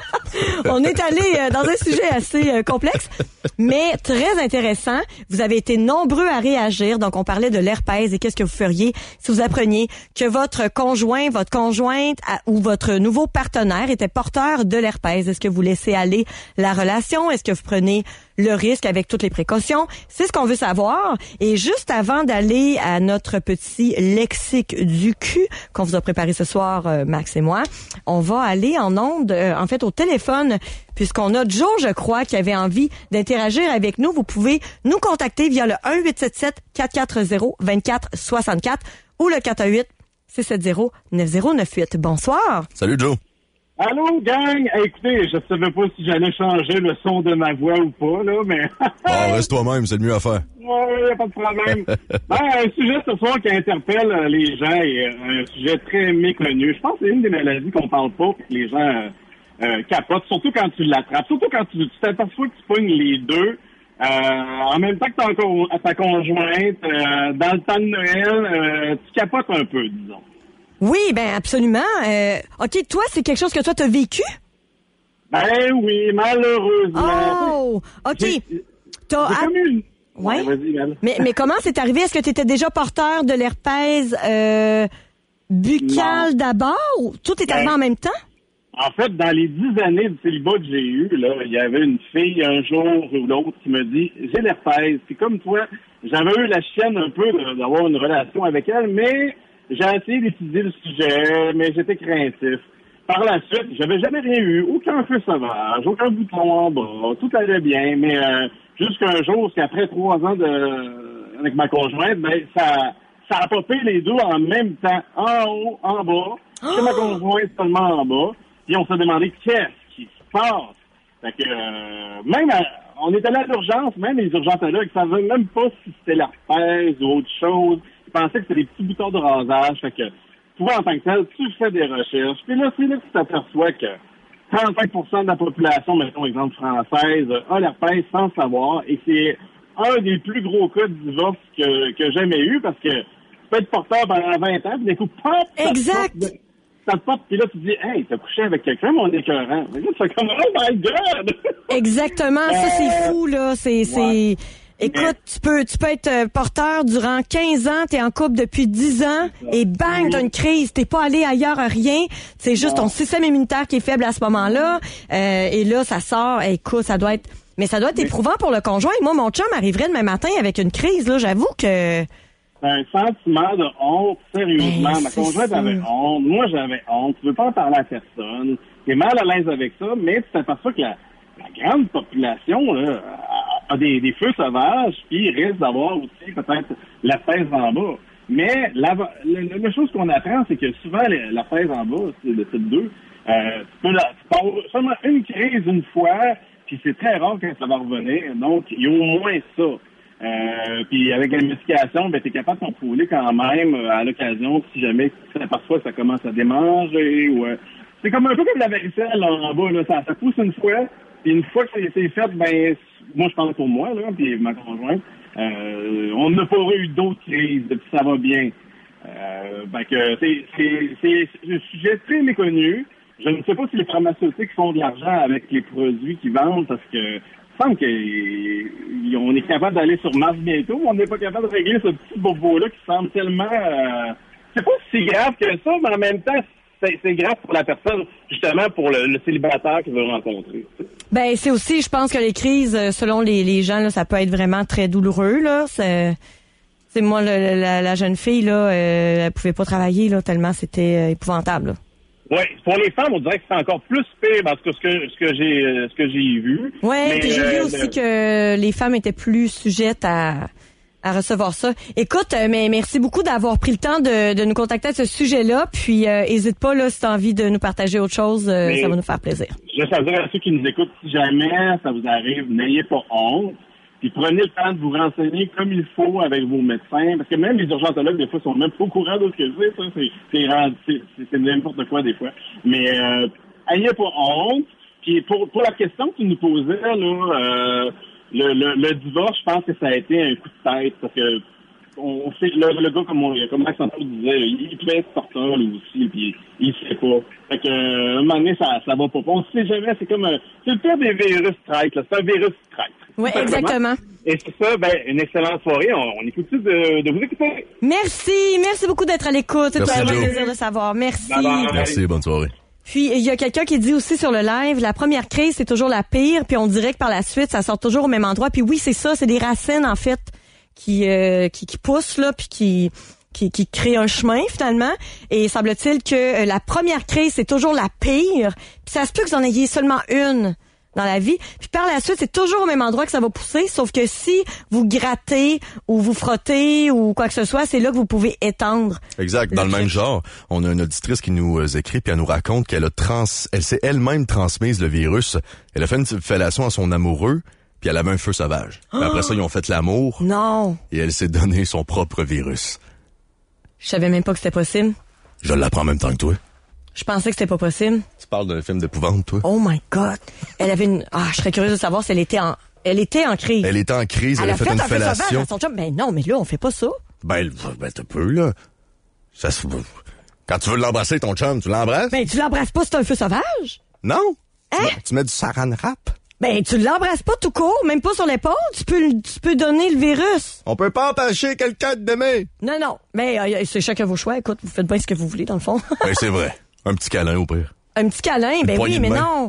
on est allé euh, dans un sujet assez euh, complexe, mais très intéressant. Vous avez été nombreux à réagir. Donc, on parlait de l'herpès et qu'est-ce que vous feriez si vous appreniez que votre conjoint, votre conjointe à, ou votre nouveau partenaire était porteur de l'herpès. Est-ce que vous laissez aller la relation? Est-ce que vous prenez le risque avec toutes les précautions? C'est ce qu'on veut savoir. Et juste avant d'aller à notre petit lexique du cul qu'on vous a préparé ce soir, euh, Max et moi, on va aller en onde, euh, en fait au téléphone, puisqu'on a Joe, je crois, qui avait envie d'interagir avec nous. Vous pouvez nous contacter via le un huit sept sept quatre quatre zéro deux quatre six quatre ou le quatre un huit six sept zéro neuf zéro neuf huit. Bonsoir. Salut Joe. Allô, gang! Hey, écoutez, je savais pas si j'allais changer le son de ma voix ou pas, là, mais... Ah, reste toi-même, c'est le mieux à faire. Ouais, y a pas de problème. Ben, un sujet ce soir qui interpelle euh, les gens et euh, un sujet très méconnu. Je pense que c'est une des maladies qu'on parle pas et que les gens euh, euh, capotent, surtout quand tu l'attrapes. Surtout quand tu tu t'aperçois que tu pognes les deux euh, en même temps que ta, con- ta conjointe, euh, dans le temps de Noël, euh, tu capotes un peu, disons. Oui, ben absolument. Euh, OK, toi, c'est quelque chose que toi, t'as vécu? Ben oui, malheureusement. Oh, OK. J'ai- T'as... j'ai comme une... Ouais. Ouais, vas-y, Mel. Mais, mais comment c'est arrivé? Est-ce que tu étais déjà porteur de l'herpès euh, buccal Non. d'abord ou tout est arrivé Ben, en même temps? En fait, dans les dix années de célibat que j'ai eu, là, il y avait une fille un jour ou l'autre qui me dit « J'ai l'herpès. » Puis comme toi, j'avais eu la chienne un peu de- d'avoir une relation avec elle, mais j'ai essayé d'étudier le sujet, mais j'étais craintif. Par la suite, j'avais jamais rien eu, aucun feu sauvage, aucun bouton en bas, tout allait bien, mais euh, jusqu'à un jour, qu'après trois ans de avec ma conjointe, ben ça ça a popé les deux en même temps, en haut, en bas, chez ma conjointe seulement en bas, puis on s'est demandé qu'est-ce qui se passe. Fait que euh, même à, on est allé à l'urgence, même les urgentologues ne savaient même pas si c'était l'herpès ou autre chose. Ils pensaient que c'était des petits boutons de rasage. Fait que toi, en tant que tel, tu fais des recherches. Puis là, c'est là que tu t'aperçois que trente-cinq pour cent de la population, mettons exemple française, a l'herpès sans savoir. Et c'est un des plus gros cas de divorce que, que j'ai jamais eu parce que tu peux être porteur pendant vingt ans, puis d'un coup, pop! Exact! Ça te porte, puis là, tu te dis, hey, t'as couché avec quelqu'un, mon écœurant. Mais là, tu fais comme, oh my God! Exactement, ça, c'est fou, là. C'est, c'est... Ouais. Écoute, tu peux, tu peux être porteur durant quinze ans, t'es en couple depuis dix ans, et bang, t'as une crise, t'es pas allé ailleurs à rien, c'est juste ton système immunitaire qui est faible à ce moment-là, euh, et là, ça sort, écoute, ça doit être, mais ça doit être éprouvant pour le conjoint. Moi, mon chum arriverait demain matin avec une crise, là, j'avoue que... C'est un sentiment de honte, sérieusement. Ben, Ma conjointe ça. avait honte, moi j'avais honte, tu veux pas en parler à personne, t'es mal à l'aise avec ça, mais tu t'aperçois que la, la grande population, là, a des, des feux sauvages, puis risque d'avoir aussi peut-être la pèse en bas. Mais la, la, la chose qu'on apprend, c'est que souvent la, la pèse en bas, c'est le type deux, euh, tu peux la, tu peux avoir seulement une crise une fois, puis c'est très rare quand ça va revenir. Donc, il y a au moins ça. Euh, puis avec la médication, ben, tu es capable de contrôler quand même à l'occasion, si jamais tu t'aperçois que ça commence à démanger. Ou, euh, c'est comme un peu comme la varicelle là, en bas, là, ça, ça pousse une fois, puis une fois que c'est, c'est fait, ben moi je parle pour moi, là, puis ma conjointe, euh, on n'a pas eu d'autres crises, puis ça va bien. Euh, ben que c'est, c'est, c'est, c'est un sujet très méconnu. Je ne sais pas si les pharmaceutiques font de l'argent avec les produits qu'ils vendent, parce que il semble qu'on est capable d'aller sur Mars bientôt, mais on n'est pas capable de régler ce petit bobo-là qui semble tellement... Euh, c'est pas si grave que ça, mais en même temps, c'est, c'est grave pour la personne, justement pour le, le célibataire qu'il veut rencontrer. Ben c'est aussi, je pense que les crises, selon les, les gens, là, ça peut être vraiment très douloureux. Là. C'est, c'est moi, le, la, la jeune fille, là, euh, elle pouvait pas travailler là, tellement c'était euh, épouvantable. Là. Oui, pour les femmes, on dirait que c'est encore plus pire parce que ce que ce que j'ai ce que j'ai vu. Oui, puis j'ai euh, vu aussi le... que les femmes étaient plus sujettes à à recevoir ça. Écoute, mais merci beaucoup d'avoir pris le temps de, de nous contacter à ce sujet-là. Puis euh, hésite pas là si tu as envie de nous partager autre chose, euh, ça va nous faire plaisir. Je veux dire à ceux qui nous écoutent, si jamais ça vous arrive, n'ayez pas honte. Puis prenez le temps de vous renseigner comme il faut avec vos médecins. Parce que même les urgentologues, des fois, sont même pas au courant de ce que c'est. Ça, c'est, c'est, c'est, c'est, c'est n'importe quoi, des fois. Mais euh, ayez pas honte. Puis pour, pour la question que tu nous posais, là, euh, le, le, le divorce, je pense que ça a été un coup de tête. Parce que on sait le, le gars, comme, on, comme Max Santos disait, il peut être porteur, lui aussi, puis il sait pas. Fait que, euh, à un moment donné, ça, ça va pas. On sait jamais, c'est comme un, c'est le pire des virus traîtres, là. C'est un virus traître. Oui, exactement. Et c'est ça, ben, une excellente soirée. On, on écoute de, de vous écouter. Merci. Merci beaucoup d'être à l'écoute. C'est un plaisir de savoir. Merci. Bye bye. Merci, bonne soirée. Puis, il y a quelqu'un qui dit aussi sur le live, la première crise, c'est toujours la pire, puis on dirait que par la suite, ça sort toujours au même endroit. Puis oui, c'est ça, c'est des racines, en fait, qui, euh, qui, qui poussent, là, puis qui, qui, qui créent un chemin, finalement. Et semble-t-il que euh, la première crise, c'est toujours la pire. Puis ça se peut que vous en ayez seulement une dans la vie. Puis par la suite, c'est toujours au même endroit que ça va pousser, sauf que si vous grattez ou vous frottez ou quoi que ce soit, c'est là que vous pouvez étendre. Exact. Dans le même genre, on a une auditrice qui nous écrit puis elle nous raconte qu'elle a trans, elle s'est elle-même transmise le virus. Elle a fait une fellation à son amoureux puis elle avait un feu sauvage. Oh! Après ça, ils ont fait l'amour. Non. Et elle s'est donné son propre virus. Je savais même pas que c'était possible. Je l'apprends en même temps que toi. Je pensais que c'était pas possible. Tu parles d'un film d'épouvante, toi? Oh my God. Elle avait une... Ah, je serais curieuse de savoir si elle était en... Elle était en crise. Elle était en crise, elle, elle a fait, fait une un fellation. À son chum. Ben non, mais là, on fait pas ça. Ben, ben t'as peu, là. Ça se... Quand tu veux l'embrasser, ton chum, tu l'embrasses? Ben, tu l'embrasses pas, c'est un feu sauvage. Non. Hein? Tu, tu mets du saran wrap. Ben, tu l'embrasses pas tout court, même pas sur l'épaule. Tu peux, tu peux donner le virus. On peut pas empêcher quelqu'un de d'aimer. Non, non. Mais euh, c'est chacun vos choix. Écoute, vous faites bien ce que vous voulez, dans le fond. Ben, c'est vrai. Un petit câlin, au pire. Un petit câlin? Ben oui, mais non.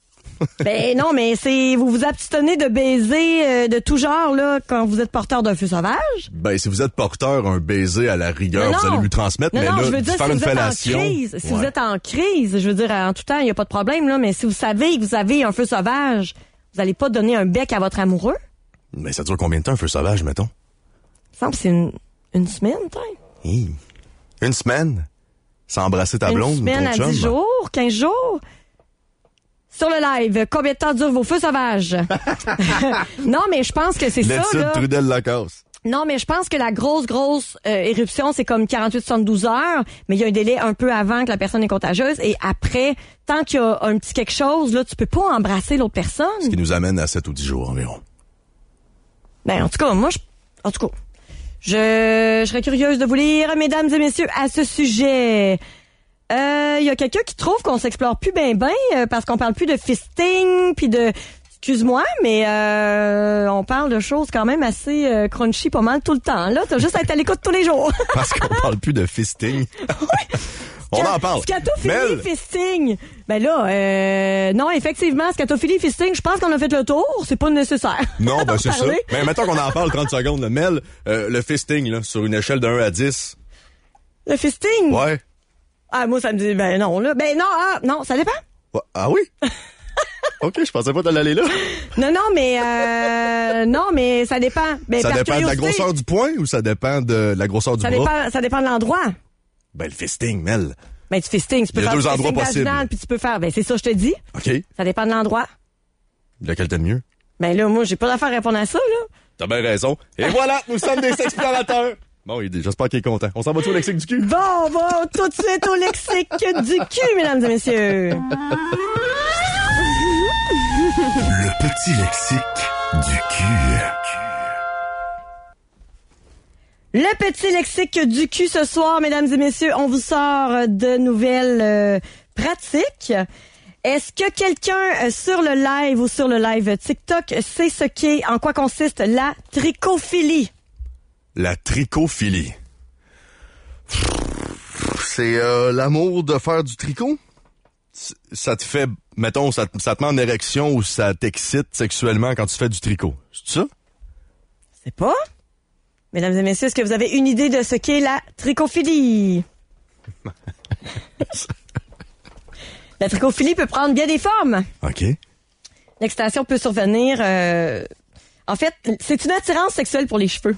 Ben non, mais c'est... Vous vous abstenez de baiser euh, de tout genre, là, quand vous êtes porteur d'un feu sauvage? Ben, si vous êtes porteur, un baiser à la rigueur, non, vous allez lui transmettre, non, mais non, là, je veux dire, faire si une vous êtes fellation... En crise, si ouais. vous êtes en crise, je veux dire, en tout temps, il n'y a pas de problème, là, mais si vous savez que vous avez un feu sauvage, vous n'allez pas donner un bec à votre amoureux? Mais ça dure combien de temps, un feu sauvage, mettons? Ça me semble que c'est une, une semaine, peut-être. Hey. Une semaine? Sans embrasser ta blonde, une semaine ton chum? À dix jours, quinze jours? Sur le live, combien de temps durent vos feux sauvages? Non, mais je pense que c'est Let's ça, là. Trudel Lacasse. Non, mais je pense que la grosse, grosse euh, éruption, c'est comme quarante-huit à soixante-douze heures, mais il y a un délai un peu avant que la personne est contagieuse. Et après, tant qu'il y a un petit quelque chose, là, tu peux pas embrasser l'autre personne. Ce qui nous amène à sept ou dix jours environ. Ben, en tout cas, moi, je, en tout cas, je, je serais curieuse de vous lire, mesdames et messieurs, à ce sujet. Il euh, y a quelqu'un qui trouve qu'on s'explore plus ben ben euh, parce qu'on parle plus de fisting puis de... Excuse-moi, mais euh, on parle de choses quand même assez euh, crunchy pas mal tout le temps. Là, t'as juste à être à l'écoute tous les jours. Parce qu'on parle plus de fisting. On en parle. Scatophilie, Mel. fisting. Ben là, euh, non, effectivement, scatophilie, fisting, je pense qu'on a fait le tour. C'est pas nécessaire. Non, ben c'est parler. ça. Mais mettons qu'on en parle trente secondes. Là. Mel, euh, le fisting, là, sur une échelle de un à dix. Le fisting? Ouais. Ah, moi, ça me dit, ben non, là. Ben non, ah, non, ça dépend. Ouais. Ah oui? OK, je pensais pas d'aller là. Non, non, mais euh, non, mais ça dépend. Ben, ça par dépend de la curiosité, grosseur du poing ou ça dépend de la grosseur du ça bras? dépend, ça dépend de l'endroit. Ben, le fisting, Mel. Ben, du fisting, tu peux Il y a faire deux du endroits fisting possibles. vaginal, puis tu peux faire, ben c'est ça, je te dis. OK. Ça dépend de l'endroit. Lequel t'aimes mieux? Ben là, moi, j'ai pas d'affaire à répondre à ça, là. T'as bien raison. Et voilà, nous sommes des explorateurs. Bon, il- j'espère qu'il est content. On s'en va tout au lexique du cul? Bon, on va tout de suite au lexique du cul, mesdames et messieurs. Le petit lexique du cul. Le petit lexique du cul ce soir, mesdames et messieurs, on vous sort de nouvelles euh, pratiques. Est-ce que quelqu'un euh, sur le live ou sur le live TikTok sait ce qu'est, en quoi consiste la tricophilie? La tricophilie. C'est euh, l'amour de faire du tricot? C- Ça te fait, mettons, ça, te- ça te met en érection ou ça t'excite sexuellement quand tu fais du tricot. C'est ça? C'est pas? Mesdames et messieurs, est-ce que vous avez une idée de ce qu'est la tricophilie? La tricophilie peut prendre bien des formes. OK. L'excitation peut survenir... euh, En fait, c'est une attirance sexuelle pour les cheveux.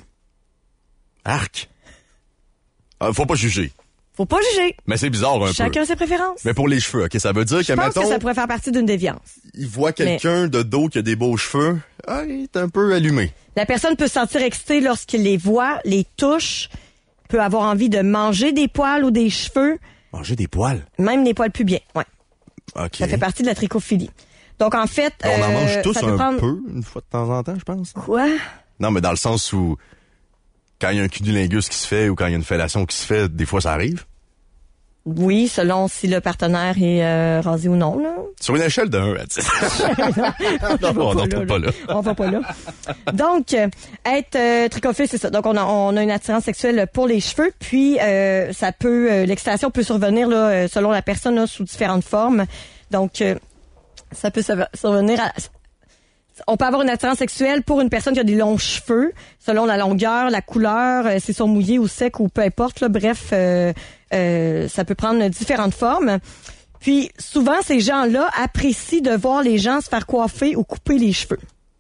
Arc. Ah, faut pas juger. Faut pas juger. Mais c'est bizarre un peu. Chacun ses préférences. Mais pour les cheveux, OK, ça veut dire Je que, pense mettons, que ça pourrait faire partie d'une déviance. il voit quelqu'un de dos qui a des beaux cheveux, ah, il est un peu allumé. La personne peut se sentir excitée lorsqu'il les voit, les touche, peut avoir envie de manger des poils ou des cheveux, Manger des poils. même des poils pubiens. Ouais. OK. Ça fait partie de la tricophilie. Donc, en fait... On en euh, mange tous ça peut un prendre... peu, une fois de temps en temps, je pense. Quoi? Non, mais dans le sens où, quand il y a un cunnilingus qui se fait ou quand il y a une fellation qui se fait, des fois, ça arrive. Oui, selon si le partenaire est euh, rasé ou non, là. Sur une échelle de un à dix. non, on n'en tombe pas là. On va pas là. Donc, euh, être euh, tricophile, c'est ça. Donc, on a, on a une attirance sexuelle pour les cheveux, puis euh, ça peut, euh, l'excitation peut survenir là, euh, selon la personne là, sous différentes formes. Donc, euh, ça peut surve- survenir à... On peut avoir une attirance sexuelle pour une personne qui a des longs cheveux, selon la longueur, la couleur, euh, s'ils sont mouillés ou secs ou peu importe. Là, bref, euh, euh, ça peut prendre différentes formes. Puis, souvent, ces gens-là apprécient de voir les gens se faire coiffer ou couper les cheveux.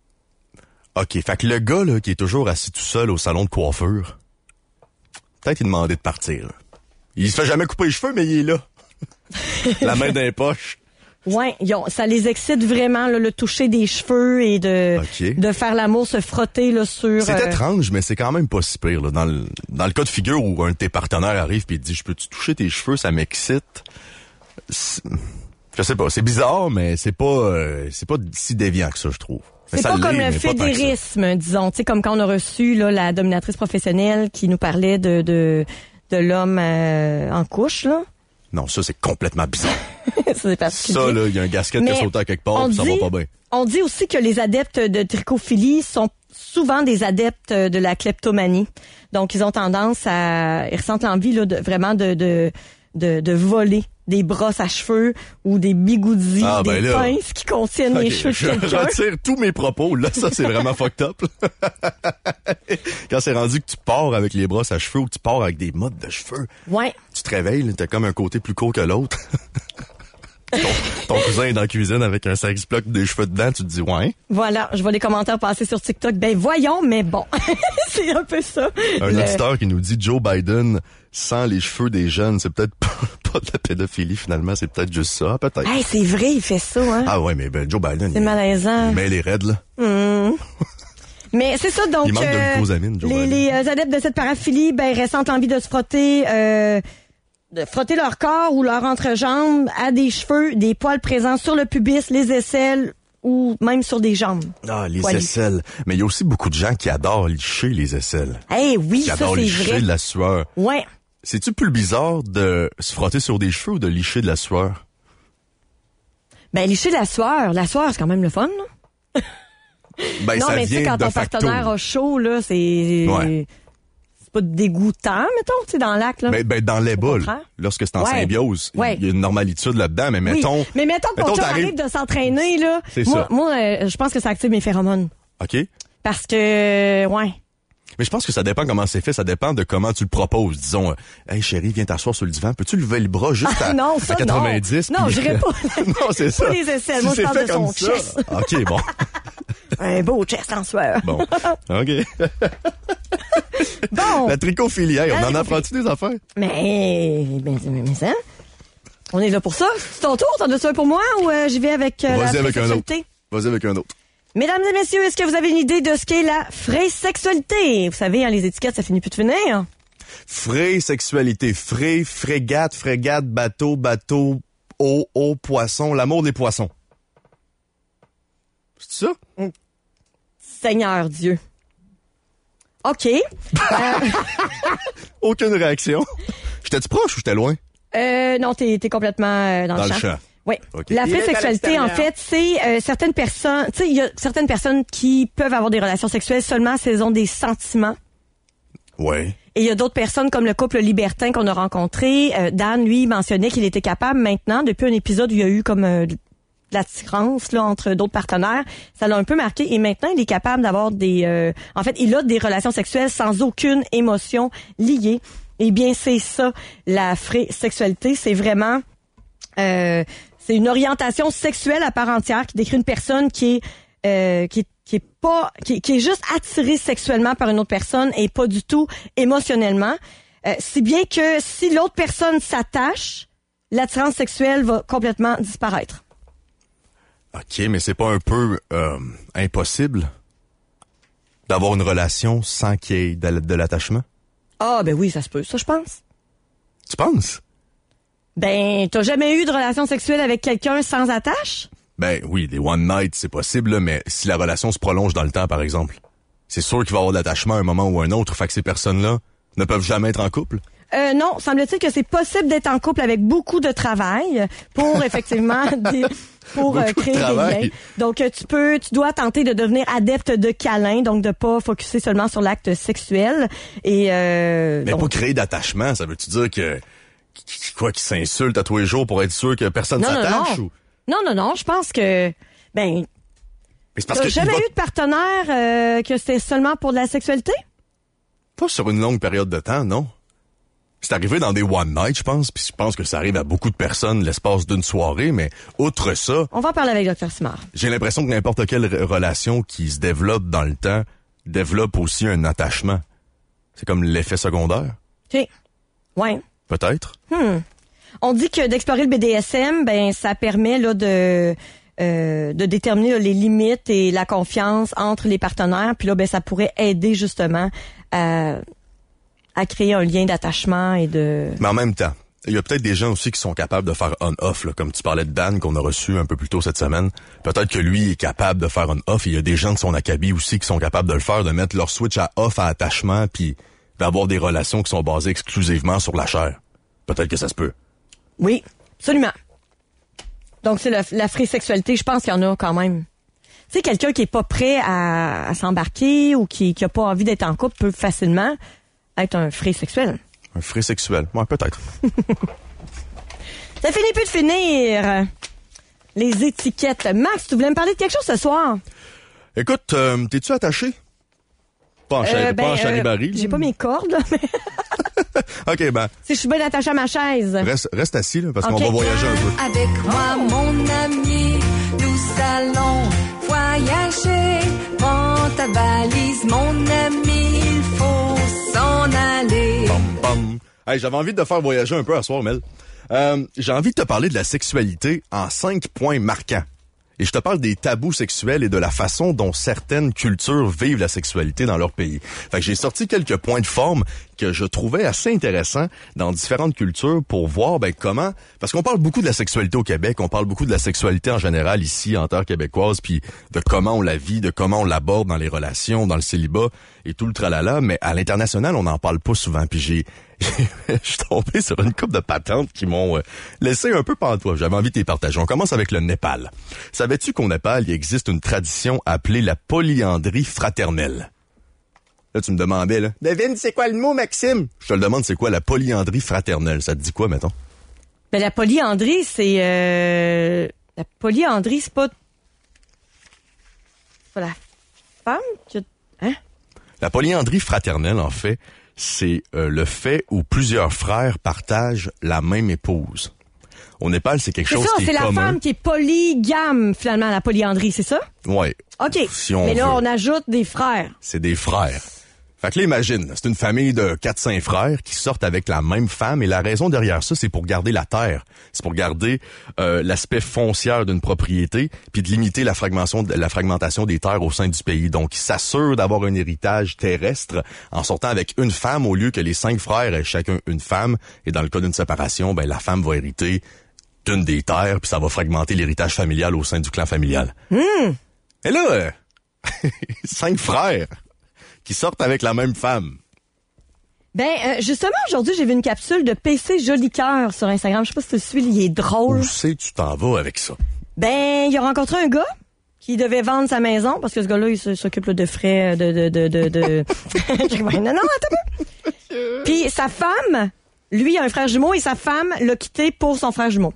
OK, fait que le gars là, qui est toujours assis tout seul au salon de coiffure, peut-être il demandait de partir. Là. Il se fait jamais couper les cheveux, mais il est là. La main dans les poches. Ouais, ils ont- ça les excite vraiment là, le toucher des cheveux et de OK. de faire l'amour, se frotter là sur. C'est euh, étrange, mais c'est quand même pas si pire. Là. Dans, le, dans le cas de figure où un de tes partenaires arrive et te dit « Je peux-tu toucher tes cheveux? Ça m'excite. » Je sais pas, c'est bizarre, mais c'est pas euh, c'est pas si déviant que ça, je trouve. Mais C'est ça pas comme l'est, le mais pas tant que ça. fédérisme, disons, tu sais, comme quand on a reçu là, la dominatrice professionnelle qui nous parlait de de, de l'homme euh, en couche là. Non, ça c'est complètement bizarre. C'est particulier. Ça là, il y a un gasket qui a Mais sauté à quelque part, on puis ça dit- va pas bien. On dit aussi que les adeptes de tricophilie sont souvent des adeptes de la kleptomanie. Donc, ils ont tendance à... Ils ressentent l'envie là, de, vraiment de, de, de, de voler des brosses à cheveux ou des bigoudis, Ah, ben des là. pinces qui contiennent les Ok, cheveux je de quelqu'un. retire tous mes propos. Là, ça, c'est vraiment fucked up. Quand c'est rendu que tu pars avec les brosses à cheveux ou que tu pars avec des mottes de cheveux, Ouais. tu te réveilles, là, t'as comme un côté plus court que l'autre. ton, ton cousin est dans la cuisine avec un sac bloc des cheveux dedans, tu te dis, ouais. Voilà, je vois les commentaires passer sur TikTok. Ben voyons, mais bon, c'est un peu ça. Un Le- auditeur qui nous dit Joe Biden sans les cheveux des jeunes, c'est peut-être pas, pas de la pédophilie finalement, c'est peut-être juste ça, peut-être. Hey, c'est vrai, il fait ça, hein? Ah ouais, mais ben, Joe Biden, C'est il- malaisant. il met les raides, là. Hum. Mais c'est ça, donc, Il manque de euh, glucosamine, Joe les, Biden. les euh, adeptes de cette paraphilie, ben, ressentent l'envie de se frotter, euh, de frotter leur corps ou leur entrejambe à des cheveux, des poils présents sur le pubis, les aisselles ou même sur des jambes. Ah, les Poilus. aisselles. Mais il y a aussi beaucoup de gens qui adorent licher les aisselles. Eh oui, Qui ça adorent c'est licher vrai. de la sueur. Ouais. C'est-tu plus bizarre de se frotter sur des cheveux ou de licher de la sueur? Ben, licher la sueur. La sueur, c'est quand même le fun, là. Ben, non, ça mais tu sais, vient quand de ton facto. partenaire a chaud, là, c'est... Ouais. C'est pas dégoûtant, mettons, tu sais, dans l'acte, là. Ben, ben, dans les boules, contraire. lorsque c'est en Ouais. symbiose, il Ouais. y a une normalitude là-dedans, mais Oui. mettons... Mais mettons que ton mettons, chum t'arrives- arrive de s'entraîner, là. C'est moi, ça. moi euh, je pense que ça active mes phéromones. OK? Parce que, ouais. Mais je pense que ça dépend comment c'est fait, ça dépend de comment tu le proposes. Disons, euh, hey chérie, viens t'asseoir sur le divan, peux-tu lever le bras juste à, Ah, non, ça, à quatre-vingt-dix? non. Non, puis- j'irai pas. Non, c'est ça. Pas les aisselles, Si moi, je c'est parle fait de comme son ça. chest. OK, bon. Un beau chest en sueur. Bon. OK. Bon. La tricophilie, hey, on La en tricophilie. apprend-tu des affaires? Mais, mais, mais, mais ça, on est là pour ça. C'est ton tour, t'en as-tu un pour moi ou euh, j'y vais avec euh, la Vas-y avec un autre. sexualité? Vas-y avec un autre. Mesdames et messieurs, est-ce que vous avez une idée de ce qu'est la frésexualité? Vous savez, hein, les étiquettes, ça finit plus de finir. Frais, sexualité, frais, frégate, frégate, bateau, bateau, eau, eau, poisson, l'amour des poissons. C'est ça? Seigneur Dieu. OK. Euh, Aucune réaction. J'étais-tu proche ou j'étais loin? euh, non, t'es, t'es complètement euh, dans, Dans le le champ. champ. Oui. OK. La Il est à frésexualité, en l'extérieur. fait, c'est euh, certaines personnes, tu sais, il y a certaines personnes qui peuvent avoir des relations sexuelles seulement si elles ont des sentiments. Ouais. Et il y a d'autres personnes comme le couple libertin qu'on a rencontré. Euh, Dan, lui, mentionnait qu'il était capable maintenant, depuis un épisode où il y a eu comme euh, de l'attirance là entre d'autres partenaires, ça l'a un peu marqué. Et maintenant, il est capable d'avoir des... euh, en fait, il a des relations sexuelles sans aucune émotion liée. Eh bien, c'est ça, la frésexualité. C'est vraiment... Euh, c'est une orientation sexuelle à part entière qui décrit une personne qui est... Euh, qui est qui est pas qui, qui est juste attiré sexuellement par une autre personne et pas du tout émotionnellement, euh, si bien que si l'autre personne s'attache, l'attirance sexuelle va complètement disparaître. OK, mais c'est pas un peu euh, impossible d'avoir une relation sans qu'il y ait de, de l'attachement? Ah ben oui, ça se peut, ça je pense. Tu penses? Ben, t'as jamais eu de relation sexuelle avec quelqu'un sans attache? Ben oui, les one night, c'est possible, là, mais si la relation se prolonge dans le temps, par exemple, c'est sûr qu'il va y avoir de l'attachement à un moment ou un autre, fait que ces personnes-là ne peuvent jamais être en couple. Euh, non, semble-t-il que c'est possible d'être en couple avec beaucoup de travail pour effectivement des, pour euh, Beaucoup de créer des travail. liens. Donc euh, tu peux, tu dois tenter de devenir adepte de câlin, donc de pas focuser seulement sur l'acte sexuel. Et euh, Mais donc, pas créer d'attachement, ça veut-tu dire que quoi qu'ils s'insultent à tous les jours pour être sûr que personne non, non, s'attache non. ou non, non, non, je pense que ben Mais c'est parce t'as que jamais il va eu de partenaire euh, que c'était seulement pour de la sexualité? pas sur une longue période de temps, non. C'est arrivé dans des one night, je pense, puis je pense que ça arrive à beaucoup de personnes l'espace d'une soirée, mais outre ça, On va en parler avec docteur Simard. j'ai l'impression que n'importe quelle re- relation qui se développe dans le temps développe aussi un attachement. C'est comme l'effet secondaire, OK. Ouais. peut-être. Hmm. On dit que d'explorer le B D S M, ben ça permet là de euh, de déterminer là, les limites et la confiance entre les partenaires. Puis là, ben ça pourrait aider justement à à créer un lien d'attachement et de. Mais en même temps, il y a peut-être des gens aussi qui sont capables de faire on-off, là, comme tu parlais de Dan qu'on a reçu un peu plus tôt cette semaine. Peut-être que lui est capable de faire on-off. Il y a des gens de son acabit aussi qui sont capables de le faire, de mettre leur switch à off à attachement, puis d'avoir des relations qui sont basées exclusivement sur la chair. Peut-être que ça se peut. Oui, absolument. Donc c'est la, la frésexualité. Je pense qu'il y en a quand même. Tu sais, quelqu'un qui est pas prêt à, à s'embarquer ou qui qui a pas envie d'être en couple peut facilement être un frésexuel. Un frais sexuel. Ouais, peut-être. Ça finit plus de finir. Les étiquettes. Max, tu voulais me parler de quelque chose ce soir? Écoute, euh, t'es-tu attaché? Pas en, chari- Euh, ben, pas en euh, charivari. j'ai pas mes cordes, là, mais OK, ben, si je suis bien attachée à ma chaise. reste, reste assis, là, parce OK. qu'on va voyager un peu. Avec moi, mon ami, nous allons voyager. Prends ta valise, mon ami, il faut s'en aller. Bam, bam. Hey, j'avais envie de te faire voyager un peu à soir, Mel. Euh, j'ai envie de te parler de la sexualité en cinq points marquants. Et je te parle des tabous sexuels et de la façon dont certaines cultures vivent la sexualité dans leur pays. Fait que j'ai sorti quelques points de forme que je trouvais assez intéressants dans différentes cultures pour voir ben comment... Parce qu'on parle beaucoup de la sexualité au Québec, on parle beaucoup de la sexualité en général ici, en terre québécoise, puis de comment on la vit, de comment on l'aborde dans les relations, dans le célibat et tout le tralala, mais à l'international, on n'en parle pas souvent. Puis j'ai... je suis tombé sur une couple de patentes qui m'ont euh, laissé un peu pantois. J'avais envie de les partager. On commence avec le Népal. Savais-tu qu'au Népal, il existe une tradition appelée la polyandrie fraternelle? Là, tu me demandais, là, devine, c'est quoi le mot, Maxime? Je te le demande, c'est quoi la polyandrie fraternelle? Ça te dit quoi, mettons? Ben, la polyandrie, c'est... Euh... La polyandrie, c'est pas... C'est pas la femme qui... Hein? La polyandrie fraternelle, en fait, c'est euh, le fait où plusieurs frères partagent la même épouse. Au Népal, c'est quelque c'est chose ça, qui est commun. C'est la femme qui est polygame, finalement, la polyandrie, c'est ça? Oui. OK. Si on Mais là, veut. on ajoute des frères. C'est des frères. Fait que là, imagine, c'est une famille de quatre cinq frères qui sortent avec la même femme et la raison derrière ça, c'est pour garder la terre. C'est pour garder euh, l'aspect foncier d'une propriété puis de limiter la fragmentation, la fragmentation des terres au sein du pays. Donc, ils s'assurent d'avoir un héritage terrestre en sortant avec une femme au lieu que les cinq frères aient chacun une femme. Et dans le cas d'une séparation, ben la femme va hériter d'une des terres puis ça va fragmenter l'héritage familial au sein du clan familial. Mmh. Et là, euh, cinq frères qui sortent avec la même femme. Ben, euh, justement, aujourd'hui, j'ai vu une capsule de P C Jolicoeur sur Instagram. Je sais pas si tu le suis, il est drôle. Où c'est que tu t'en vas avec ça? Ben, il a rencontré un gars qui devait vendre sa maison parce que ce gars-là, il s'occupe là, de frais de... de, de, de, de... non, non, attends un peu. Puis sa femme, lui, a un frère jumeau et sa femme l'a quitté pour son frère jumeau.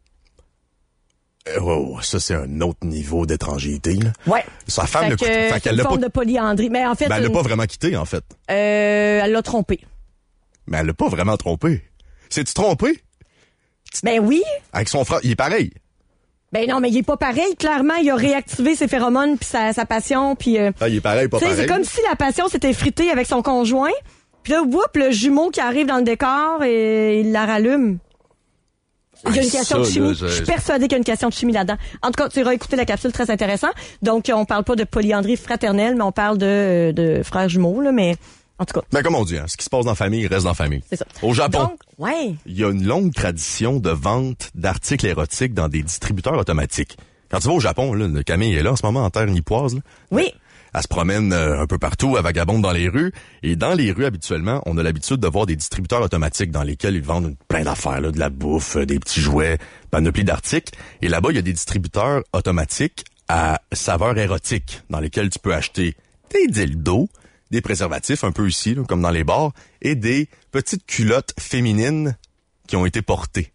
Oh, ça, c'est un autre niveau d'étrangeté, là. Ouais. Sa femme fait l'a que, quitté. Fait c'est qu'elle une l'a forme pas... de polyandrie. Mais en fait... Ben, elle l'a une... pas vraiment quitté, en fait. Euh, elle l'a trompé. Mais elle l'a pas vraiment trompé. C'est-tu trompé? Ben oui. Avec son frère, il est pareil. Ben non, mais il est pas pareil. Clairement, il a réactivé ses phéromones puis sa, sa passion. Puis, euh, ah, il est pareil, pas pareil. C'est comme si la passion s'était effritée avec son conjoint. Puis là, whoop, le jumeau qui arrive dans le décor et il la rallume. Il y a une question ça, de chimie. là, je... je suis persuadée qu'il y a une question de chimie là-dedans. En tout cas, tu iras écouter la capsule, très intéressant. Donc, on parle pas de polyandrie fraternelle, mais on parle de, de frères jumeaux, là, mais en tout cas. Ben, comme on dit, hein, ce qui se passe dans la famille, reste dans la famille. C'est ça. Au Japon, Donc, ouais. il y a une longue tradition de vente d'articles érotiques dans des distributeurs automatiques. Quand tu vas au Japon, là, le Camille est là en ce moment en terre nipoise. Là. Oui. Elle se promène euh, un peu partout, elle vagabonde dans les rues. Et dans les rues, habituellement, on a l'habitude de voir des distributeurs automatiques dans lesquels ils vendent plein d'affaires, là, de la bouffe, euh, des petits jouets, panoplie d'articles. Et là-bas, il y a des distributeurs automatiques à saveur érotique dans lesquels tu peux acheter des dildos, des préservatifs, un peu ici, là, comme dans les bars, et des petites culottes féminines qui ont été portées.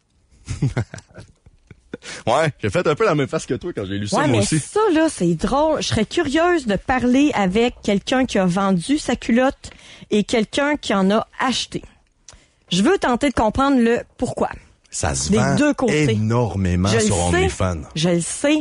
Ouais, j'ai fait un peu la même face que toi quand j'ai lu ça, ouais, moi mais aussi. ça, là, c'est drôle. Je serais curieuse de parler avec quelqu'un qui a vendu sa culotte et quelqu'un qui en a acheté. Je veux tenter de comprendre le pourquoi. Ça se des vend deux côtés. énormément je sur le sais, OnlyFans. Je le sais.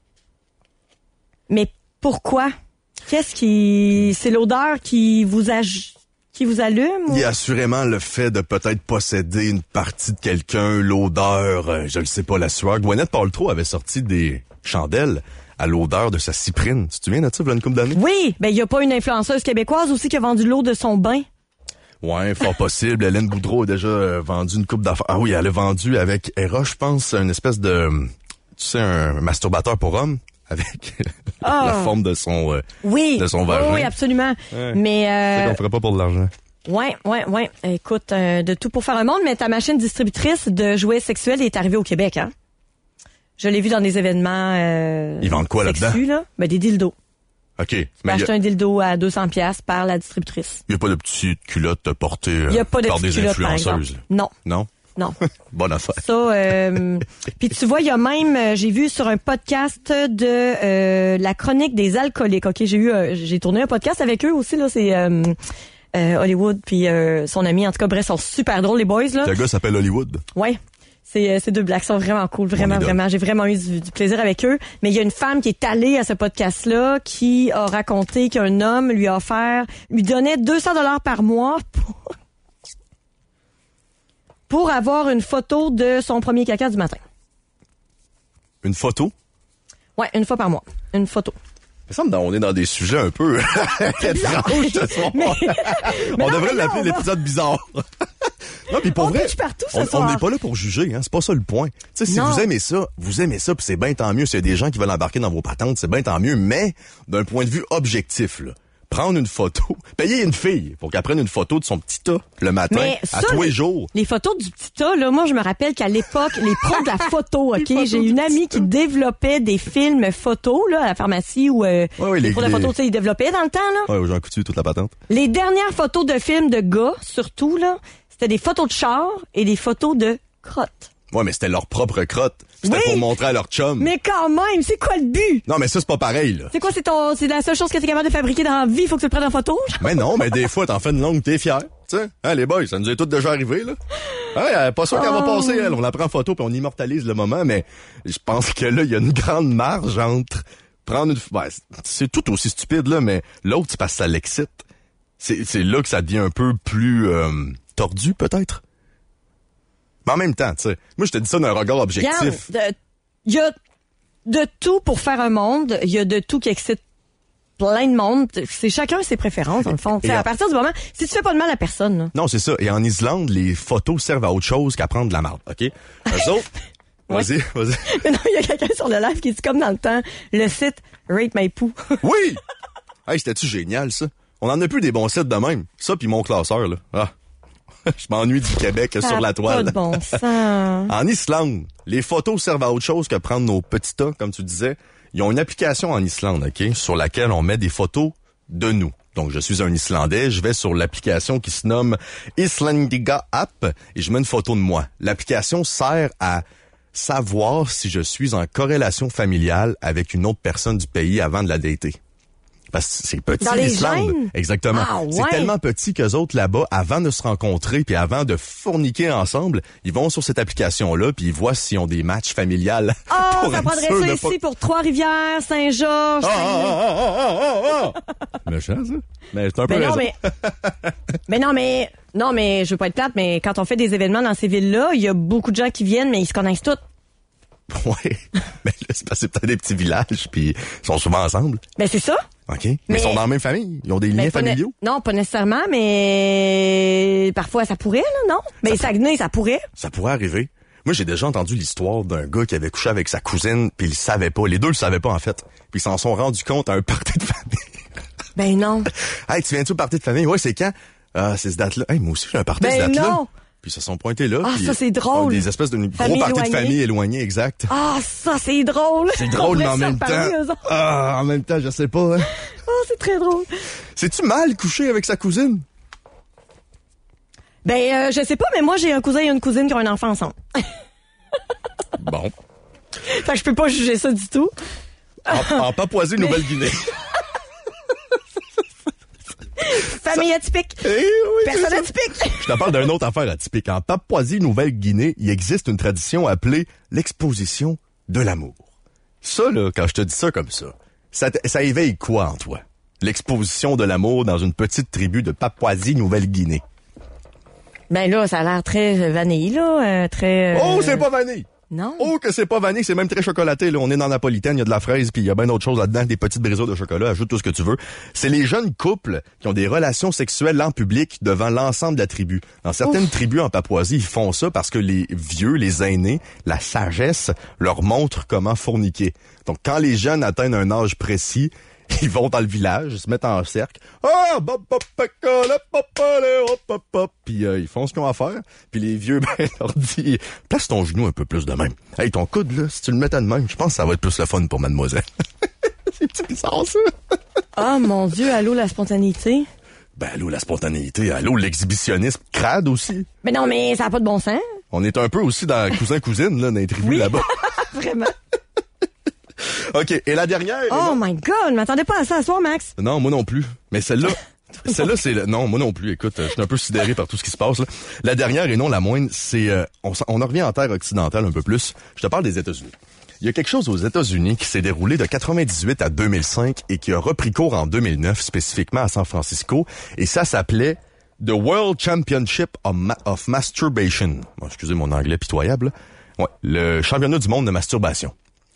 Mais pourquoi? Qu'est-ce qui... C'est l'odeur qui vous ag... qui vous allume? Ou... Il y a assurément le fait de peut-être posséder une partie de quelqu'un, l'odeur, euh, je ne sais pas, la sueur. Gwyneth Paltrow avait sorti des chandelles à l'odeur de sa cyprine. Tu te souviens de ça, il y a une couple d'années? Oui, ben il y a pas une influenceuse québécoise aussi qui a vendu l'eau de son bain? Ouais, fort possible. Hélène Boudreau a déjà euh, vendu une coupe d'affaires. Ah oui, elle a vendu avec Hera, je pense, une espèce de, tu sais, un masturbateur pour homme. Avec oh. la forme de son euh, oui. de son vagin. Oui, absolument. Ouais. Mais euh... c'est qu'on ferait pas pour de l'argent. Ouais, ouais, ouais. Écoute, euh, de tout pour faire un monde, mais ta machine distributrice de jouets sexuels est arrivée au Québec, hein? Je l'ai vu dans des événements euh, Ils vendent quoi sexus, là-dedans? Là. Ben, des dildos. OK. Tu peux acheter a... un dildo à deux cents dollars par la distributrice. Il n'y a pas de petites culottes portées euh, y a pas de par des culottes, influenceuses? Par non. Non? Non. Bonne affaire. Ça, euh, puis tu vois, il y a même, euh, j'ai vu sur un podcast de euh, la chronique des alcooliques. Ok, j'ai eu, euh, j'ai tourné un podcast avec eux aussi là. C'est euh, euh, Hollywood puis euh, son ami. En tout cas, bref, ils sont super drôles les boys là. Le gars s'appelle Hollywood. Ouais. C'est ces deux blacks sont vraiment cool, vraiment, vraiment. J'ai vraiment eu du, du plaisir avec eux. Mais il y a une femme qui est allée à ce podcast-là qui a raconté qu'un homme lui a offert, lui donnait deux cents dollars par mois pour pour avoir une photo de son premier caca du matin. Une photo? Ouais, une fois par mois. Une photo. Il me semble qu'on est dans des sujets un peu étranges ce soir. Mais, mais on non, devrait mais l'appeler non, l'épisode bizarre. Non, puis pour on vrai, pitch partout ce on, soir. on n'est pas là pour juger, hein. C'est pas ça le point. Tu sais, si Non. vous aimez ça, vous aimez ça, puis c'est bien tant mieux. S'il y a des gens qui veulent embarquer dans vos patentes, c'est bien tant mieux. Mais d'un point de vue objectif, là, prendre une photo, payer une fille pour qu'elle prenne une photo de son petit tas le matin, Mais à ça, tous les les- jours. Les photos du petit tas, là, moi, je me rappelle qu'à l'époque, les pros de la photo, OK, j'ai une amie qui développait des films photos, là, à la pharmacie où euh, Ouais, ouais, les les- pros de la les- photo, tu sais, ils développaient dans le temps, là. Ouais, aux gens coutus, toute la patente. Les dernières photos de films de gars, surtout, là, c'était des photos de chars et des photos de crottes. Ouais, mais c'était leur propre crotte. C'était Oui. pour montrer à leur chum. Mais quand même, c'est quoi le but? Non, mais ça, c'est pas pareil, là. C'est quoi, c'est ton, c'est la seule chose que t'es capable de fabriquer dans la vie, il faut que tu le prennes en photo? Mais non, mais des fois, t'en fais une longue, t'es fier. Tu sais, hein, les boys, ça nous est tout déjà arrivé, là. Ouais, elle est pas sûr qu'elle va Oh. passer, elle. On la prend en photo puis on immortalise le moment, mais je pense que là, il y a une grande marge entre prendre une... Ouais, c'est tout aussi stupide, là, mais l'autre, c'est parce que ça l'excite. C'est, c'est là que ça devient un peu plus euh, tordu, peut-être. Mais en même temps, tu sais, moi, je te dis ça d'un regard objectif. Il y a de tout pour faire un monde, il y a de tout qui excite plein de monde. C'est chacun ses préférences, dans le fond. Et T'sais, en- à partir du moment, si tu fais pas de mal à personne, là. Non, c'est ça. Et en Islande, les photos servent à autre chose qu'à prendre de la marde, OK? Eux autres... Vas-y, vas-y. Mais non, il y a quelqu'un sur le live qui dit comme dans le temps, le site Rate My Poo. Oui! Hey, c'était-tu génial, ça? On en a plus des bons sites de même. Ça, puis mon classeur, là. Ah! Je m'ennuie du Québec Ça sur a la toile. Pas de bon sens. En Islande, les photos servent à autre chose que prendre nos petits tas, comme tu disais. Ils ont une application en Islande, OK, sur laquelle on met des photos de nous. Donc, je suis un Islandais, je vais sur l'application qui se nomme Islandiga App et je mets une photo de moi. L'application sert à savoir si je suis en corrélation familiale avec une autre personne du pays avant de la dater. Parce que c'est petit, Dans les l'Islande. gènes? Exactement. Ah, ouais. C'est tellement petit qu'eux autres là-bas, avant de se rencontrer puis avant de fourniquer ensemble, ils vont sur cette application-là puis ils voient s'ils ont des matchs familiales. Oh, pour ça être prendrait sûr ça de ici pas- pour Trois-Rivières, Saint-Georges. Ah, Saint- ah, ah, ah, ah, ah, ah. Méchant, ça. Mais c'est un peu Mais non, raison. mais, mais non, mais, non, mais je veux pas être plate, mais quand on fait des événements dans ces villes-là, il y a beaucoup de gens qui viennent, mais ils se connaissent tous. Ouais. Mais là, c'est parce que c'est peut-être des petits villages puis ils sont souvent ensemble. Ben, c'est ça. OK? Mais, Mais- ils sont dans la même famille. Ils ont des liens Ben, pas ne- familiaux. Non, pas nécessairement, mais parfois ça pourrait, là, non? Mais Saguenay, ça pourrait. Ça pourrait arriver. Moi, j'ai déjà entendu l'histoire d'un gars qui avait couché avec sa cousine puis il le savait pas. Les deux le savaient pas, en fait. Puis ils s'en sont rendus compte à un party de famille. Ben non. Hey, tu viens-tu au party de famille? Ouais, c'est quand? Ah, c'est cette date-là. Hey, moi aussi, j'ai un party Ben cette date-là. non. Puis ils se sont pointés là. Ah, puis, ça, c'est drôle. Des espèces de gros Famille parties de éloignée. famille éloignées, exact. Ah, ça, c'est drôle. C'est drôle, On mais en pourrait s'en même temps... reparler, eux autres. Ah, en même temps, je sais pas, hein. Ah, c'est très drôle. C'est-tu mal coucher avec sa cousine? Ben, euh, je sais pas, mais moi, j'ai un cousin et une cousine qui ont un enfant ensemble. Bon. Fait que je peux pas juger ça du tout. En, en Papouasie-Nouvelle-Guinée. Famille atypique. Eh oui, Personne c'est ça. atypique. Je te parle d'une autre affaire atypique. En Papouasie-Nouvelle-Guinée, il existe une tradition appelée l'exposition de l'amour. Ça, là, quand je te dis ça comme ça, ça, te- ça éveille quoi en toi? L'exposition de l'amour dans une petite tribu de Papouasie-Nouvelle-Guinée. Ben là, ça a l'air très vanille, là. euh, très... euh, Oh, c'est pas vanille! Non. Oh, que c'est pas vanille, c'est même très chocolaté. Là. On est dans Napolitaine, il y a de la fraise, puis il y a bien d'autres choses là-dedans, des petites brisures de chocolat, ajoute tout ce que tu veux. C'est les jeunes couples qui ont des relations sexuelles en public devant l'ensemble de la tribu. Dans certaines Ouf. tribus en Papouasie, ils font ça parce que les vieux, les aînés, la sagesse leur montre comment fourniquer. Donc, quand les jeunes atteignent un âge précis, ils vont dans le village, ils se mettent en cercle. Ah, bop, bop, pacala, pop, allez, hop, hop, hop. Puis euh, ils font ce qu'ils ont à faire. Puis les vieux, ben, leur disent, place ton genou un peu plus de même. Hey, ton coude, là, si tu le mettais de même, je pense que ça va être plus le fun pour mademoiselle. C'est bizarre, ça. Ah, mon Dieu, allô, la spontanéité. Ben, allô, la spontanéité. Allô, l'exhibitionnisme crade aussi. Mais non, mais ça a pas de bon sens. On est un peu aussi dans cousin-cousine, là, dans les tribus Oui. là-bas. Vraiment. OK, et la dernière... Oh my God, je m'attendais pas à ça ce soir, Max. Non, moi non plus. Mais celle-là, celle-là, c'est... le- Non, moi non plus. Écoute, euh, je suis un peu sidéré par tout ce qui se passe. Là. La dernière, et non la moindre, c'est... euh, on, s'en- on en revient en terre occidentale un peu plus. Je te parle des États-Unis. Il y a quelque chose aux États-Unis qui s'est déroulé de quatre-vingt-dix-huit à deux mille cinq et qui a repris cours en deux mille neuf, spécifiquement à San Francisco. Et ça s'appelait The World Championship of, Ma- of Masturbation. Bon, excusez mon anglais pitoyable. là. Ouais, le championnat du monde de masturbation.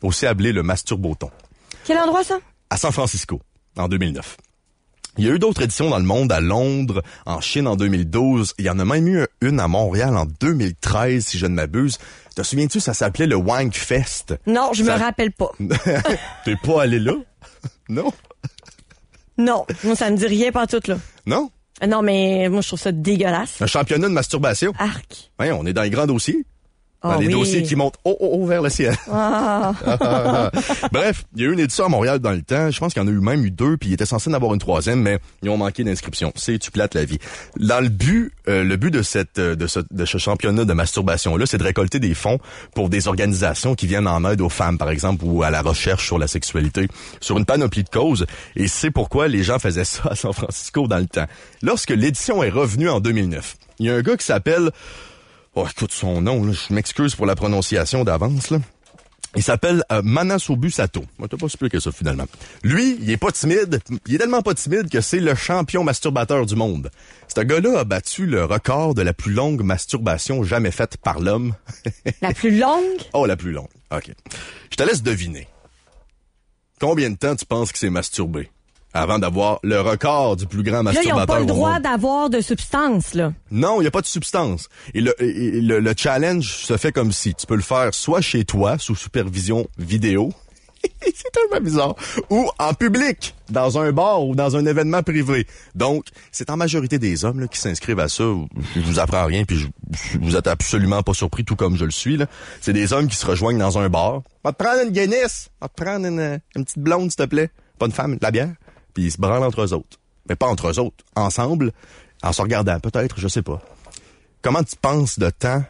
aussi appelé le Masturboton. Quel endroit, ça? À San Francisco, en deux mille neuf. Il y a eu d'autres éditions dans le monde, à Londres, en Chine en deux mille douze. Il y en a même eu une à Montréal en deux mille treize, si je ne m'abuse. Te souviens-tu, ça s'appelait le Wank Fest? Non, je ça... me rappelle pas. T'es pas allé là? Non? Non, moi, ça me dit rien pas tout, là. Non? Non, mais moi, je trouve ça dégueulasse. Un championnat de masturbation? Arc. Ouais, on est dans les grands dossiers. Dans oh, les oui. dossiers qui montent haut, haut, haut vers le ciel. Ah. Bref, il y a eu une édition à Montréal dans le temps. Je pense qu'il y en a eu même eu deux, puis il était censé en avoir une troisième, mais ils ont manqué d'inscription. C'est tu plates la vie. Dans le but, euh, le but de cette de ce de ce championnat de masturbation là, c'est de récolter des fonds pour des organisations qui viennent en aide aux femmes, par exemple, ou à la recherche sur la sexualité, sur une panoplie de causes. Et c'est pourquoi les gens faisaient ça à San Francisco dans le temps. Lorsque l'édition est revenue en deux mille neuf, il y a un gars qui s'appelle Oh, écoute son nom, là, je m'excuse pour la prononciation d'avance, là. Il s'appelle euh, Manasobu Sato. Moi, t'as pas expliqué ça, finalement. Lui, il est pas timide. Il est tellement pas timide que c'est le champion masturbateur du monde. Ce gars-là a battu le record de la plus longue masturbation jamais faite par l'homme. La plus longue? Oh, la plus longue. OK. Je te laisse deviner. Combien de temps tu penses qu'il s'est masturbé avant d'avoir le record du plus grand masturbateur au monde? Là, ils n'ont pas le droit d'avoir de substance, là. Non, il n'y a pas de substance. Et le, et le, le challenge se fait comme si. Tu peux le faire soit chez toi, sous supervision vidéo. C'est tellement bizarre. Ou en public, dans un bar ou dans un événement privé. Donc, c'est en majorité des hommes là, qui s'inscrivent à ça. Je vous apprends rien, puis je, je, vous êtes absolument pas surpris, tout comme je le suis. Là. C'est des hommes qui se rejoignent dans un bar. Va te prendre une Guinness. Va te prendre une, une petite blonde, s'il te plaît. Pas une femme, de la bière. Puis ils se branlent entre eux autres. Mais pas entre eux autres. Ensemble, en se regardant. Peut-être, je sais pas. Comment tu penses de temps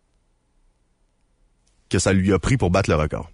que ça lui a pris pour battre le record?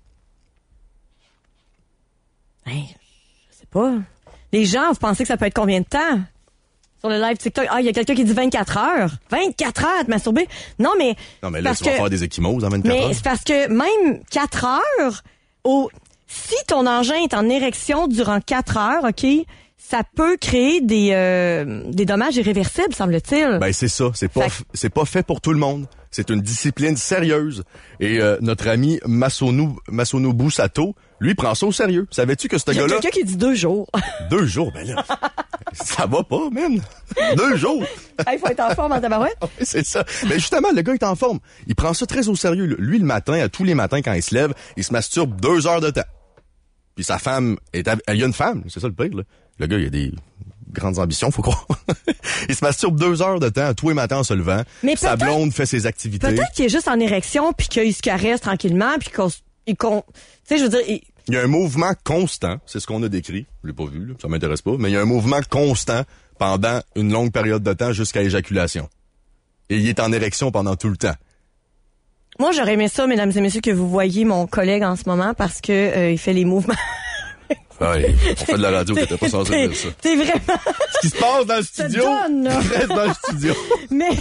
Hey, je sais pas. Les gens, vous pensez que ça peut être combien de temps? Sur le live TikTok, ah, il y a quelqu'un qui dit vingt-quatre heures. vingt-quatre heures à te masturber? Non, mais... Non, mais là, tu que, vas faire des échymoses en vingt-quatre mais heures. Mais c'est parce que même quatre heures, au... si ton engin est en érection durant quatre heures, OK, ça peut créer des euh, des dommages irréversibles, semble-t-il. Ben, c'est ça. C'est pas, fait... c'est pas fait pour tout le monde. C'est une discipline sérieuse. Et euh, notre ami Masonobu, Masonobu Sato, lui, prend ça au sérieux. Savais-tu que ce gars-là... Il y a quelqu'un qui dit deux jours. Deux jours? Ben là, ça va pas, man. Deux jours. Il faut être en forme en tabarouette. Oui, c'est ça. Mais justement, le gars est en forme. Il prend ça très au sérieux. Lui, le matin, à tous les matins, quand il se lève, il se masturbe deux heures de temps. Puis sa femme est... À... Il y a une femme, c'est ça le pire, là. Le gars, il a des grandes ambitions, faut croire. Il se masturbe deux heures de temps, tous les matins en se levant. Mais sa blonde fait ses activités. Peut-être qu'il est juste en érection, puis qu'il se caresse tranquillement, puis qu'on... Il con... Tu sais, je veux dire... Il... il y a un mouvement constant, c'est ce qu'on a décrit. Je l'ai pas vu, là, ça m'intéresse pas. Mais il y a un mouvement constant pendant une longue période de temps jusqu'à éjaculation. Et il est en érection pendant tout le temps. Moi, j'aurais aimé ça, mesdames et messieurs, que vous voyiez mon collègue en ce moment, parce que euh, il fait les mouvements... Ah oui, on fait de la radio, t'étais pas censé dire ça. C'est vraiment... Ce qui se passe dans le studio, donne, reste dans le studio. Mais...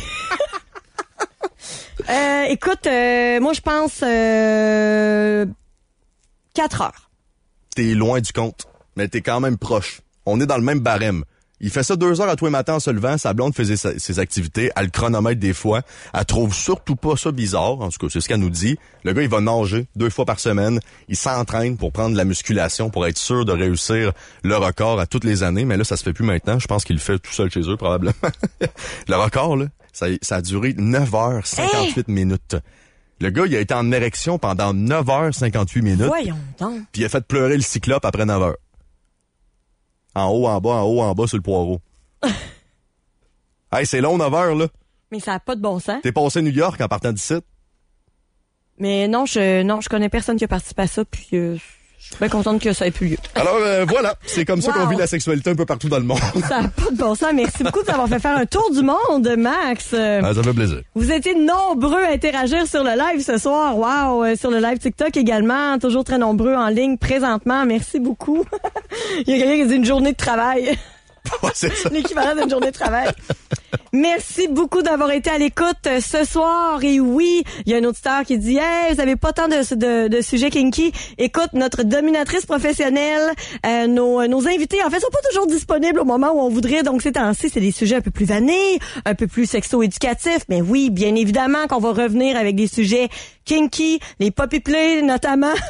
euh, écoute, euh, moi, je pense... Euh, quatre heures. T'es loin du compte, mais t'es quand même proche. On est dans le même barème. Il fait ça deux heures à tous les matins en se levant. Sa blonde faisait sa, ses activités. Elle le chronomètre des fois. Elle trouve surtout pas ça bizarre. En tout cas, c'est ce qu'elle nous dit. Le gars, il va nager deux fois par semaine. Il s'entraîne pour prendre de la musculation, pour être sûr de réussir le record à toutes les années. Mais là, ça se fait plus maintenant. Je pense qu'il le fait tout seul chez eux, probablement. Le record, là, ça, ça a duré neuf heures cinquante-huit hey! minutes. Le gars, il a été en érection pendant neuf heures cinquante-huit minutes. Voyons donc. Puis il a fait pleurer le cyclope après neuf heures. En haut, en bas, en haut, en bas sur le poireau. Hey, c'est long, neuf heures, là. Mais ça n'a pas de bon sens. T'es passé New York en partant d'ici? Mais non, je non, je connais personne qui a participé à ça, puis euh, je suis bien contente que ça ait plus lieu. Alors, euh, voilà. C'est comme ça wow. qu'on vit la sexualité un peu partout dans le monde. Ça n'a pas de bon sens. Merci beaucoup de t'avoir fait faire un tour du monde, Max. Ah, ça fait plaisir. Vous étiez nombreux à interagir sur le live ce soir. Wow! Euh, sur le live TikTok également. Toujours très nombreux en ligne présentement. Merci beaucoup. Il y a quelqu'un qui dit une journée de travail. Ouais, c'est ça. L'équivalent d'une journée de travail. Merci beaucoup d'avoir été à l'écoute ce soir. Et oui, il y a un auditeur qui dit « Hey, vous avez pas tant de, de, de sujets kinky. » Écoute, notre dominatrice professionnelle, euh, nos, nos invités, en fait, sont pas toujours disponibles au moment où on voudrait. Donc, ces temps-ci, c'est des sujets un peu plus vanés, un peu plus sexo-éducatifs. Mais oui, bien évidemment qu'on va revenir avec des sujets kinky, les poppy play notamment. Mais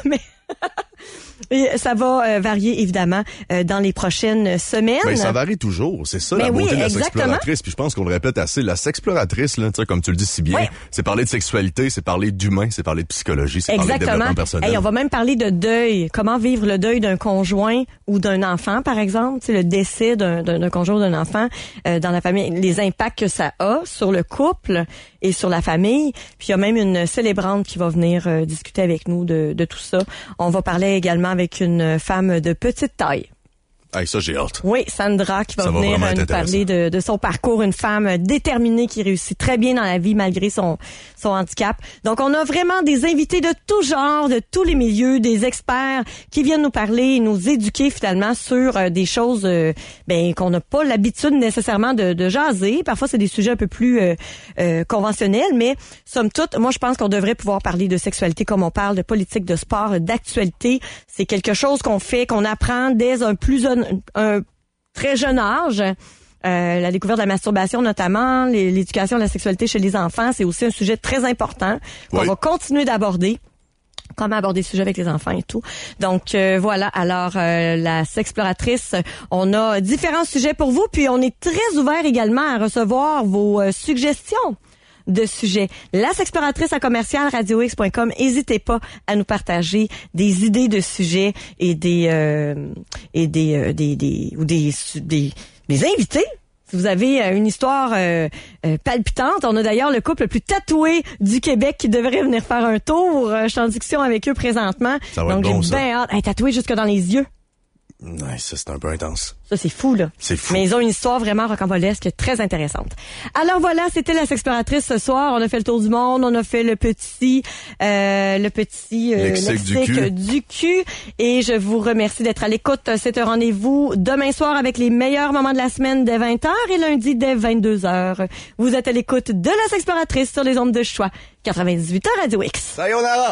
Et ça va euh, varier, évidemment, euh, dans les prochaines semaines. Ben, ça varie toujours. C'est ça, ben la beauté oui, de la exactement. sexploratrice. Puis je pense qu'on le répète assez. La sexploratrice, là, tu sais, comme tu le dis si bien, oui. c'est parler de sexualité, c'est parler d'humain, c'est parler de psychologie, c'est exactement. parler de développement personnel. Hey, on va même parler de deuil. Comment vivre le deuil d'un conjoint ou d'un enfant, par exemple. Tu sais, le décès d'un, d'un, d'un conjoint ou d'un enfant euh, dans la famille. Les impacts que ça a sur le couple et sur la famille. Puis il y a même une célébrante qui va venir euh, discuter avec nous de, de tout ça. On va parler également avec une femme de petite taille. Hey, ça, j'ai hâte. Oui, Sandra qui va ça venir va nous parler de, de son parcours, une femme déterminée qui réussit très bien dans la vie malgré son, son handicap. Donc, on a vraiment des invités de tout genre, de tous les milieux, des experts qui viennent nous parler et nous éduquer finalement sur euh, des choses euh, ben qu'on n'a pas l'habitude nécessairement de, de jaser. Parfois, c'est des sujets un peu plus euh, euh, conventionnels, mais somme toute, moi, je pense qu'on devrait pouvoir parler de sexualité comme on parle de politique, de sport, d'actualité. C'est quelque chose qu'on fait, qu'on apprend dès un plus un, un très jeune âge. Euh, la découverte de la masturbation notamment, les, l'éducation de la sexualité chez les enfants, c'est aussi un sujet très important qu'on oui. va continuer d'aborder. Comment aborder le sujet avec les enfants et tout. Donc euh, voilà, alors euh, la sexploratrice, on a différents sujets pour vous, puis on est très ouvert également à recevoir vos euh, suggestions de sujets. La sexploratrice à commercial radio x point com. N'hésitez pas à nous partager des idées de sujets et des euh, et des, euh, des des ou des des des invités. Si vous avez euh, une histoire euh, euh, palpitante, on a d'ailleurs le couple le plus tatoué du Québec qui devrait venir faire un tour. Euh, je suis en discussion avec eux présentement. Ça va Donc être bon, j'ai bien hâte. Hey, tatoué jusque dans les yeux. Ouais, ça, c'est un peu intense. Ça, c'est fou, là. C'est fou. Mais ils ont une histoire vraiment rocambolesque, très intéressante. Alors voilà, c'était la sexploratrice ce soir. On a fait le tour du monde, on a fait le petit, euh, le petit euh, lexique du cul. du cul. Et je vous remercie d'être à l'écoute. C'est un rendez-vous demain soir avec les meilleurs moments de la semaine dès vingt heures et lundi dès vingt-deux heures. Vous êtes à l'écoute de la sexploratrice sur les ondes de choix. quatre-vingt-dix-huit heures Radio X. Sayonara!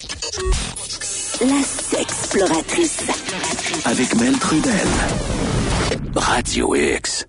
La sexploratrice. Avec Mel Trudel. Radio X.